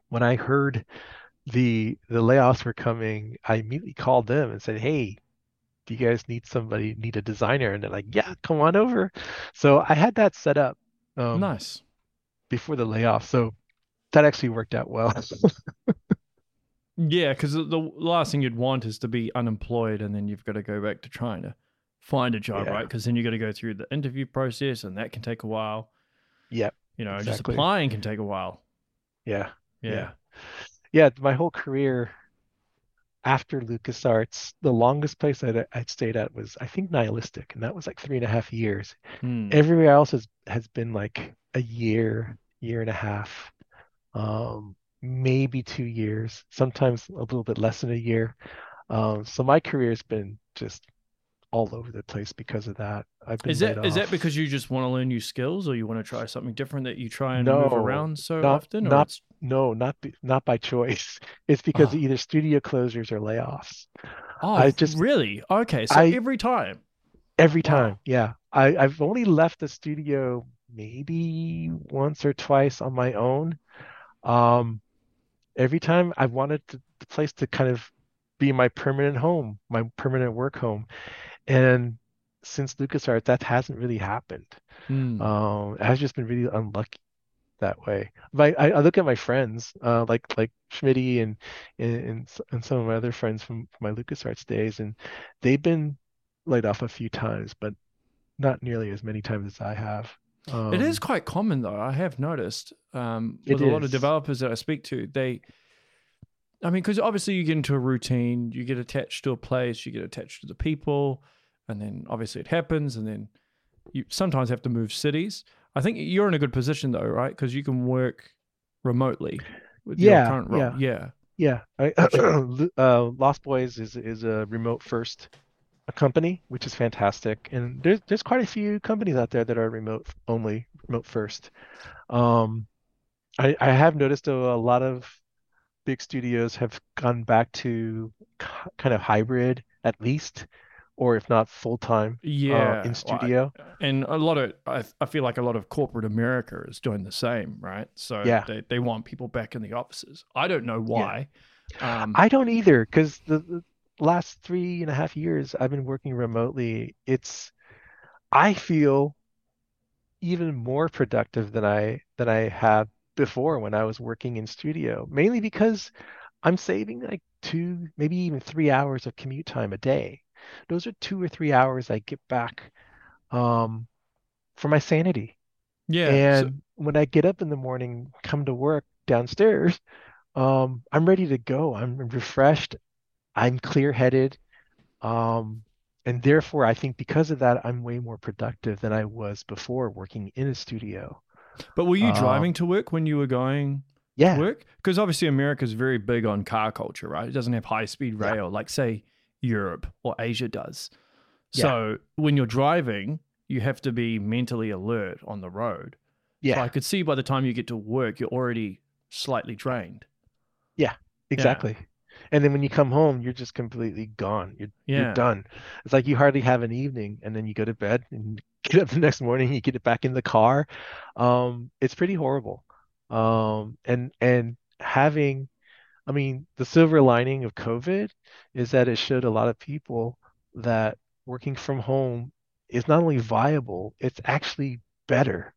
When I heard the the layoffs were coming, I immediately called them and said, "Hey, do you guys need somebody, need a designer?" And they're like, "Yeah, come on over." So I had that set up um, Nice. before the layoff. So that actually worked out well. Yeah, because the the last thing you'd want is to be unemployed and then you've got to go back to trying to find a job, Yeah. right? Because then you got to go through the interview process and that can take a while. Yep, You know, just exactly. applying can take a while. Yeah, Yeah. yeah. Yeah, my whole career after LucasArts, the longest place I'd, I'd stayed at was, I think, Nihilistic, and that was like three and a half years. Hmm. Everywhere else has has been like a year, year and a half, um, maybe two years, sometimes a little bit less than a year. Um, so my career has been just all over the place because of that. I've been Is laid that is that off. because you just want to learn new skills or you want to try something different that you try and move No, around so not often, or not it's no, not be, not by choice. It's because of oh, either studio closures or layoffs. I oh just really? Okay, so I every time. every Wow. time, yeah. I I've only left the studio maybe once or twice on my own. Um, every time I wanted to, the place to kind of be my permanent home, my permanent work home. And since LucasArts, that hasn't really happened. Hmm. Um, it has just been really unlucky that way. But I, I look at my friends, uh, like like Schmitty and, and and s- and some of my other friends from, from my LucasArts days, and they've been laid off a few times, but not nearly as many times as I have. It is Um, quite common though. I have noticed um, it with a lot of is. developers that I speak to, they I mean, because obviously you get into a routine, you get attached to a place, you get attached to the people, and then obviously it happens, and then you sometimes have to move cities. I think you're in a good position though, right? Because you can work remotely with your Yeah, current role. yeah, Yeah, yeah. I, uh, Lost Boys is is a remote first a company, which is fantastic. And there's there's quite a few companies out there that are remote only, remote first. Um, I I have noticed though a lot of big studios have gone back to k- kind of hybrid at least, or if not full time uh, in yeah. Well, I- studio. and a lot of I, I feel like a lot of corporate America is doing the same, right? So Yeah, they, they want people back in the offices. I don't know yeah. why. Um, I don't either because the, the last three and a half years I've been working remotely. It's I feel even more productive than I than I have before when I was working in studio, mainly because I'm saving like two, maybe even three hours of commute time a day. Those are two or three hours I get back um, for my sanity. yeah. So And when I get up in the morning, come to work downstairs, um, I'm ready to go. I'm refreshed. I'm clear-headed. Um, and therefore, I think because of that, I'm way more productive than I was before working in a studio. But were you driving Um, to work when you were going to yeah, work? Because obviously America's very big on car culture, right? It doesn't have high speed yeah, rail like say Europe or Asia does. yeah, So when you're driving, you have to be mentally alert on the road. So yeah, I could see by the time you get to work, you're already slightly drained. yeah, Yeah. exactly. And then when you come home, you're just completely gone. You're you're Yeah. done. It's like you hardly have an evening, and then you go to bed and get up the next morning, you get it back in the car. Um, it's pretty horrible. Um, and and having, I mean, the silver lining of COVID is that it showed a lot of people that working from home is not only viable, it's actually better.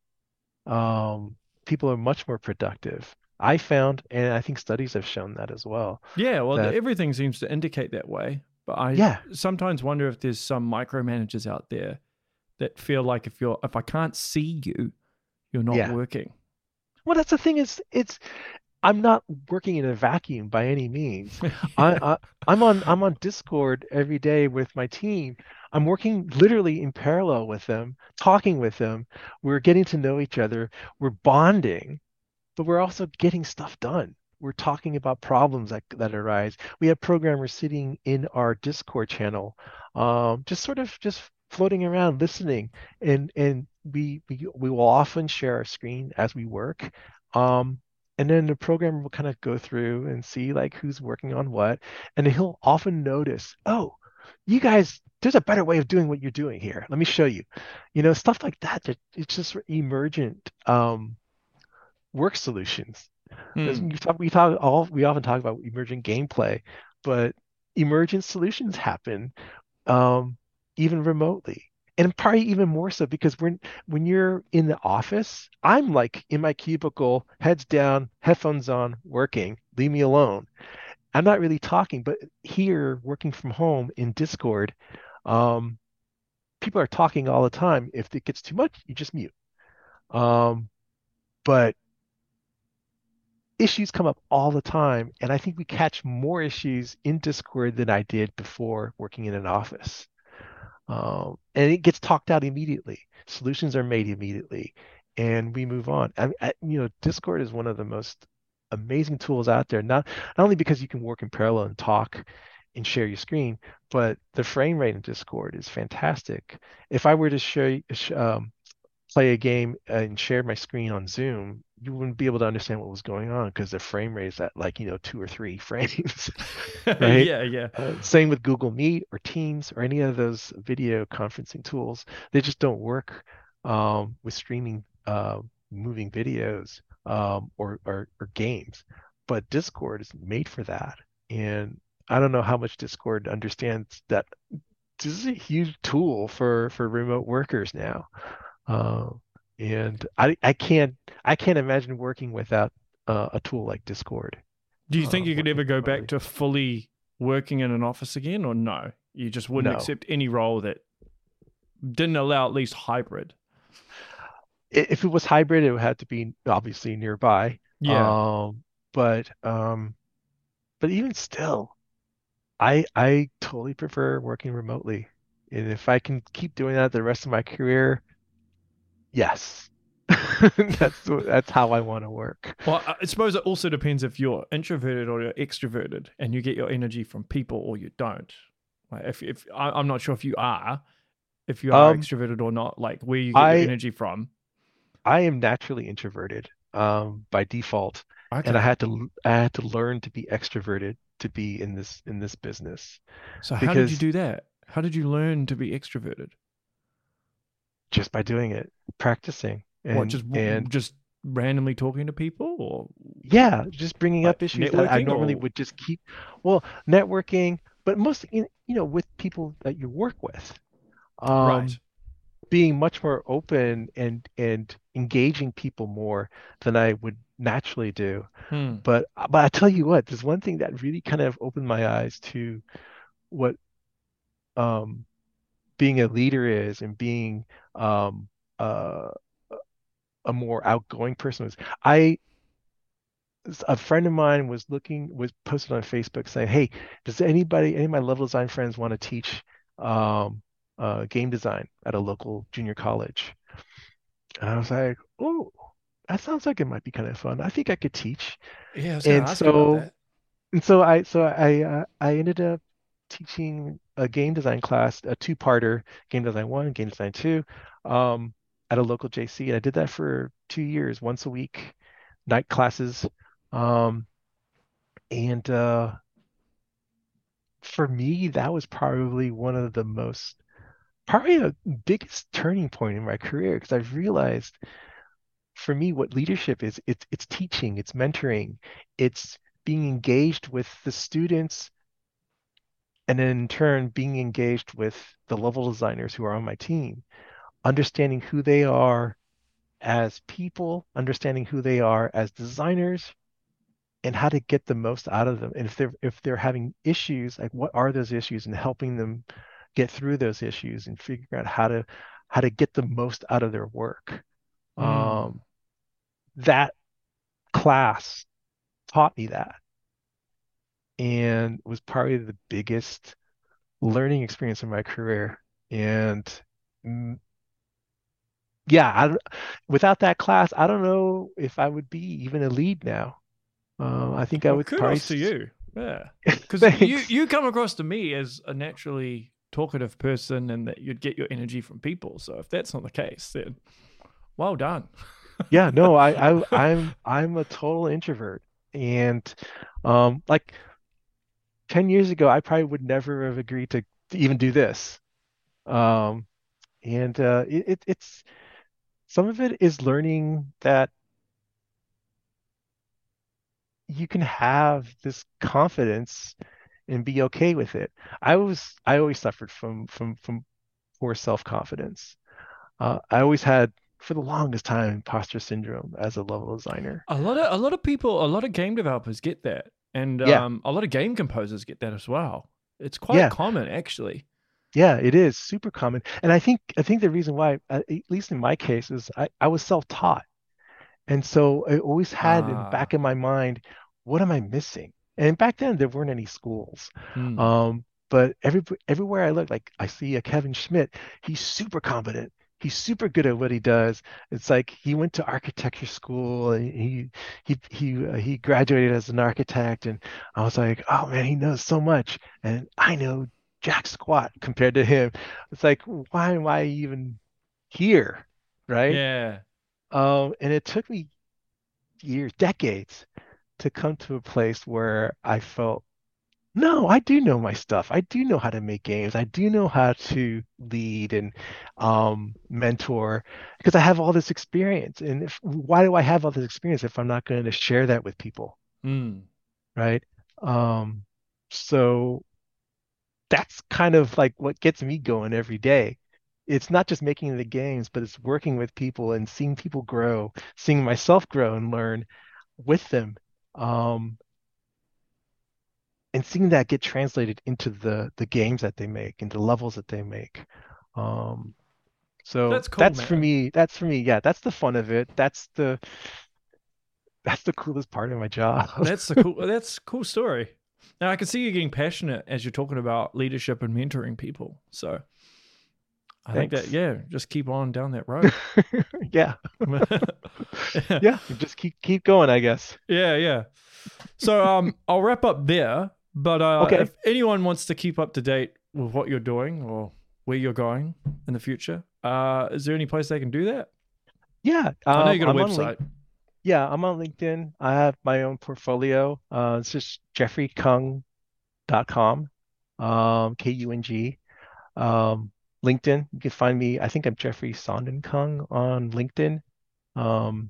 Um, people are much more productive. I found, and I think studies have shown that as well, Yeah. Well, that everything seems to indicate that way. But I yeah, sometimes wonder if there's some micromanagers out there that feel like if you're if I can't see you, you're not yeah. working. Well, that's the thing is, it's I'm not working in a vacuum by any means. I, I I'm on I'm on Discord every day with my team. I'm working literally in parallel with them, talking with them. We're getting to know each other. We're bonding, but we're also getting stuff done. We're talking about problems that that arise. We have programmers sitting in our Discord channel, um, just sort of just floating around, listening, and and we we we will often share our screen as we work. Um, and then the programmer will kind of go through and see like who's working on what, and he'll often notice, oh, you guys, there's a better way of doing what you're doing here. Let me show you. You know, stuff like that. that It's just emergent. Um, work solutions As Hmm. you talk, we talk all we often talk about emergent gameplay, but emergent solutions happen um, even remotely. And probably even more so because when when you're in the office, I'm like in my cubicle, heads down, headphones on, working. Leave me alone. I'm not really talking, but here, working from home in Discord, um, people are talking all the time. If it gets too much, you just mute. Um, but issues come up all the time, and I think we catch more issues in Discord than I did before working in an office. Um, and it gets talked out immediately. Solutions are made immediately, and we move on. I, I, you know, Discord is one of the most amazing tools out there. Not not only because you can work in parallel and talk and share your screen, but the frame rate in Discord is fantastic. If I were to show you, sh- um, play a game and shared my screen on Zoom, you wouldn't be able to understand what was going on because the frame rate is at like, you know, two or three frames, right? Yeah, yeah. Uh, same with Google Meet or Teams or any of those video conferencing tools. They just don't work um, with streaming uh, moving videos um, or, or or games. But Discord is made for that. And I don't know how much Discord understands that this is a huge tool for for remote workers now. Uh, and I I can't I can't imagine working without uh, a tool like Discord, Do you think uh, you could working ever go back remotely. to fully working in an office again, or no? You just wouldn't No. accept any role that didn't allow at least hybrid. I- If it was hybrid, it would have to be obviously nearby. Yeah. Um, but um, but even still, I I totally prefer working remotely. And if I can keep doing that the rest of my career, yes. That's that's how I want to work. Well, I suppose it also depends if you're introverted or you're extroverted, and you get your energy from people or you don't. Like if if I, I'm not sure if you are, if you are Um, extroverted or not, like where you get your I energy from. I am naturally introverted um, by default, and I Okay. had to I had to learn to be extroverted to be in this in this business So how did you because do that? How did you learn to be extroverted? just by doing it, practicing What, and just and just randomly talking to people, or yeah, just bringing like up issues that I networking, normally or would just keep, well, networking, but mostly in, you know, with people that you work with. right? Um, being much more open and and engaging people more than I would naturally do. Hmm. But but I tell you what, there's one thing that really kind of opened my eyes to what um, being a leader is and being um, uh, a more outgoing person is. I a friend of mine was looking was posted on Facebook saying, "Hey, does anybody, any of my level design friends want to teach um, uh, game design at a local junior college?" And I was like, "Oh, that sounds like it might be kind of fun. I think I could teach." Yeah, I was going And to ask you about so that. and so I so I uh, I ended up teaching a game design class, a two-parter, game design one, game design two, um, at a local J C. And I did that for two years, once a week, night classes. Um, and uh, for me, that was probably one of the most, probably a biggest turning point in my career because I realized for me what leadership is, it's it's teaching, it's mentoring, it's being engaged with the students and then in turn being engaged with the level designers who are on my team, understanding who they are as people, understanding who they are as designers, and how to get the most out of them. And if they're if they're having issues, like what are those issues, and helping them get through those issues and figuring out how to how to get the most out of their work. Hmm. Um, that class taught me that and was probably the biggest learning experience in my career. And mm, yeah, I, don't- without that class, I don't know if I would be even a lead now. Uh, I think I Well, would probably. kudos to s- you. Yeah, because you Thanks. you come across to me as a naturally talkative person, and that you'd get your energy from people. So if that's not the case, then well done. Yeah, no, I, I, I'm, I'm a total introvert, and um, like ten years ago, I probably would never have agreed to, to even do this. Um, and uh, it, it, it's some of it is learning that you can have this confidence and be okay with it. I was I always suffered from from from poor self-confidence. Uh, I always had for the longest time imposter syndrome as a level designer. A lot of a lot of people, a lot of game developers get that, and Yeah, um, a lot of game composers get that as well. It's quite yeah, common, actually. yeah. It is super common, and I think I think the reason why, uh, at least in my case, is I I was self-taught. And so I always had in the back Ah, of my mind, what am I missing? And back then there weren't any schools. hmm. Um, but every everywhere I look, like I see a Kevin Schmidt, he's super competent. He's super good at what he does. It's like he went to architecture school and he he he uh, he graduated as an architect, and I was like, oh man, he knows so much, and I know jack squat compared to him. It's like, why am I even here? Right? Yeah. Um, and it took me years, decades to come to a place where I felt, no, I do know my stuff. I do know how to make games. I do know how to lead and um, mentor because I have all this experience. And if, why do I have all this experience if I'm not going to share that with people, Mm. right? Um, so that's kind of like what gets me going every day. It's not just making the games, but it's working with people and seeing people grow, seeing myself grow and learn with them, um, and seeing that get translated into the the games that they make, into levels that they make. Um, so That's cool, that's for man. me. That's for me. Yeah, that's the fun of it. That's the that's the coolest part of my job. That's the cool. That's a cool story. Now I can see you getting passionate as you're talking about leadership and mentoring people. So I think that Thanks. yeah, just keep on down that road. Yeah, Yeah, yeah. Just keep keep going, I guess. yeah, yeah. So um, I'll wrap up there. But uh, Okay. if anyone wants to keep up to date with what you're doing or where you're going in the future, uh, is there any place they can do that? Yeah. I know you Um, got a I'm on Link. website. Yeah, I'm on LinkedIn. I have my own portfolio. Uh, it's just jeffrey kung dot com, um, K U N G. Um, LinkedIn, you can find me. I think I'm Jeffrey Sondenkung on LinkedIn. Um,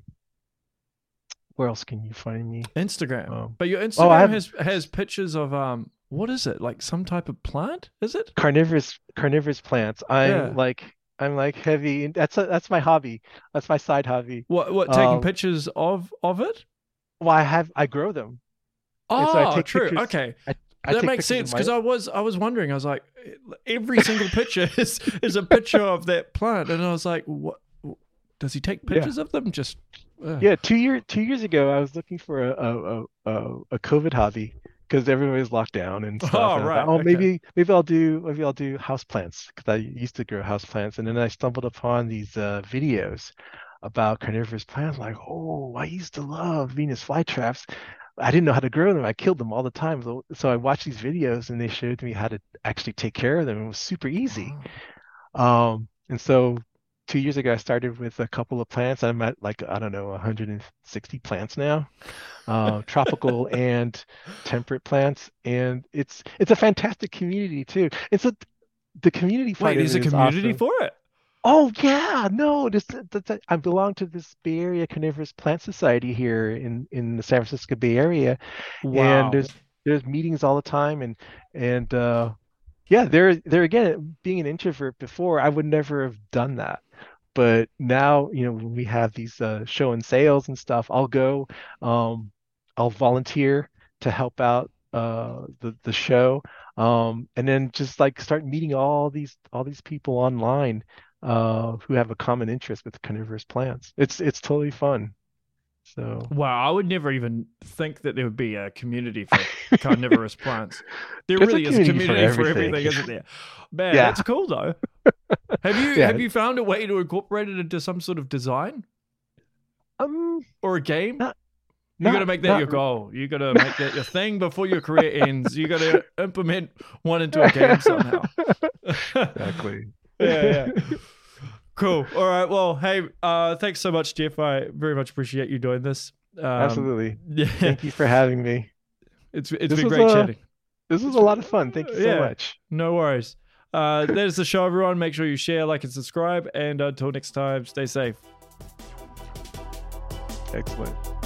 where else can you find me? Instagram. Um, But your oh, I Instagram have has has pictures of um what is it? Like some type of plant, is it? carnivorous carnivorous plants. I'm Yeah. like I'm like heavy. That's a, that's my hobby. That's my side hobby. What what taking Um, pictures of of it? well, I have I grow them, and so I Oh, take true. pictures. Okay. I I That take makes pictures of sense because my. I was I was wondering. I was like, every single picture is is a picture of that plant, and I was like, what? Does he take Yeah. pictures of them? Just uh. Yeah, two year two years ago, I was looking for a a a, a a COVID hobby because everybody was locked down and stuff, Oh, and I thought, right. oh, Okay. maybe maybe I'll do maybe I'll do house plants because I used to grow house plants, and then I stumbled upon these uh, videos about carnivorous plants. Like, oh, I used to love Venus flytraps. I didn't know how to grow them. I killed them all the time. So, so I watched these videos, and they showed me how to actually take care of them. It was super easy. Oh. Um, and so two years ago, I started with a couple of plants. I'm at like, I don't know, one hundred sixty plants now, uh, tropical and temperate plants. And it's it's a fantastic community too. And so the community part Wait, of there's it a is community awesome. for it. Oh yeah, no, this, this, this- I belong to this Bay Area Carnivorous Plant Society here in in the San Francisco Bay Area, and Wow. there's there's meetings all the time, and and uh, yeah, there, there again, being an introvert before, I would never have done that. But now, you know, when we have these uh, show and sales and stuff, I'll go, um, I'll volunteer to help out uh, the the show, um, and then just like start meeting all these all these people online uh, who have a common interest with carnivorous plants. It's it's totally fun. So Wow, I would never even think that there would be a community for carnivorous plants. There there's a really is a community for community for everything. everything, isn't there? Man, Yeah, that's cool though. Have you yeah. have you found a way to incorporate it into some sort of design Um, or a game? not You got to not make that not your goal. You got to make that your thing before your career ends. You got to implement one into a game somehow. exactly. Yeah, yeah. Cool. All right. Well, hey, uh, thanks so much, Jeff. I very much appreciate you doing this. Um, Absolutely. yeah, Thank you for having me. it's it's This been was great a chatting. this was a lot of fun. Thank you so Yeah, much. no worries. Uh, that is the show, everyone. Make sure you share, like, and subscribe. And until next time, stay safe. Excellent.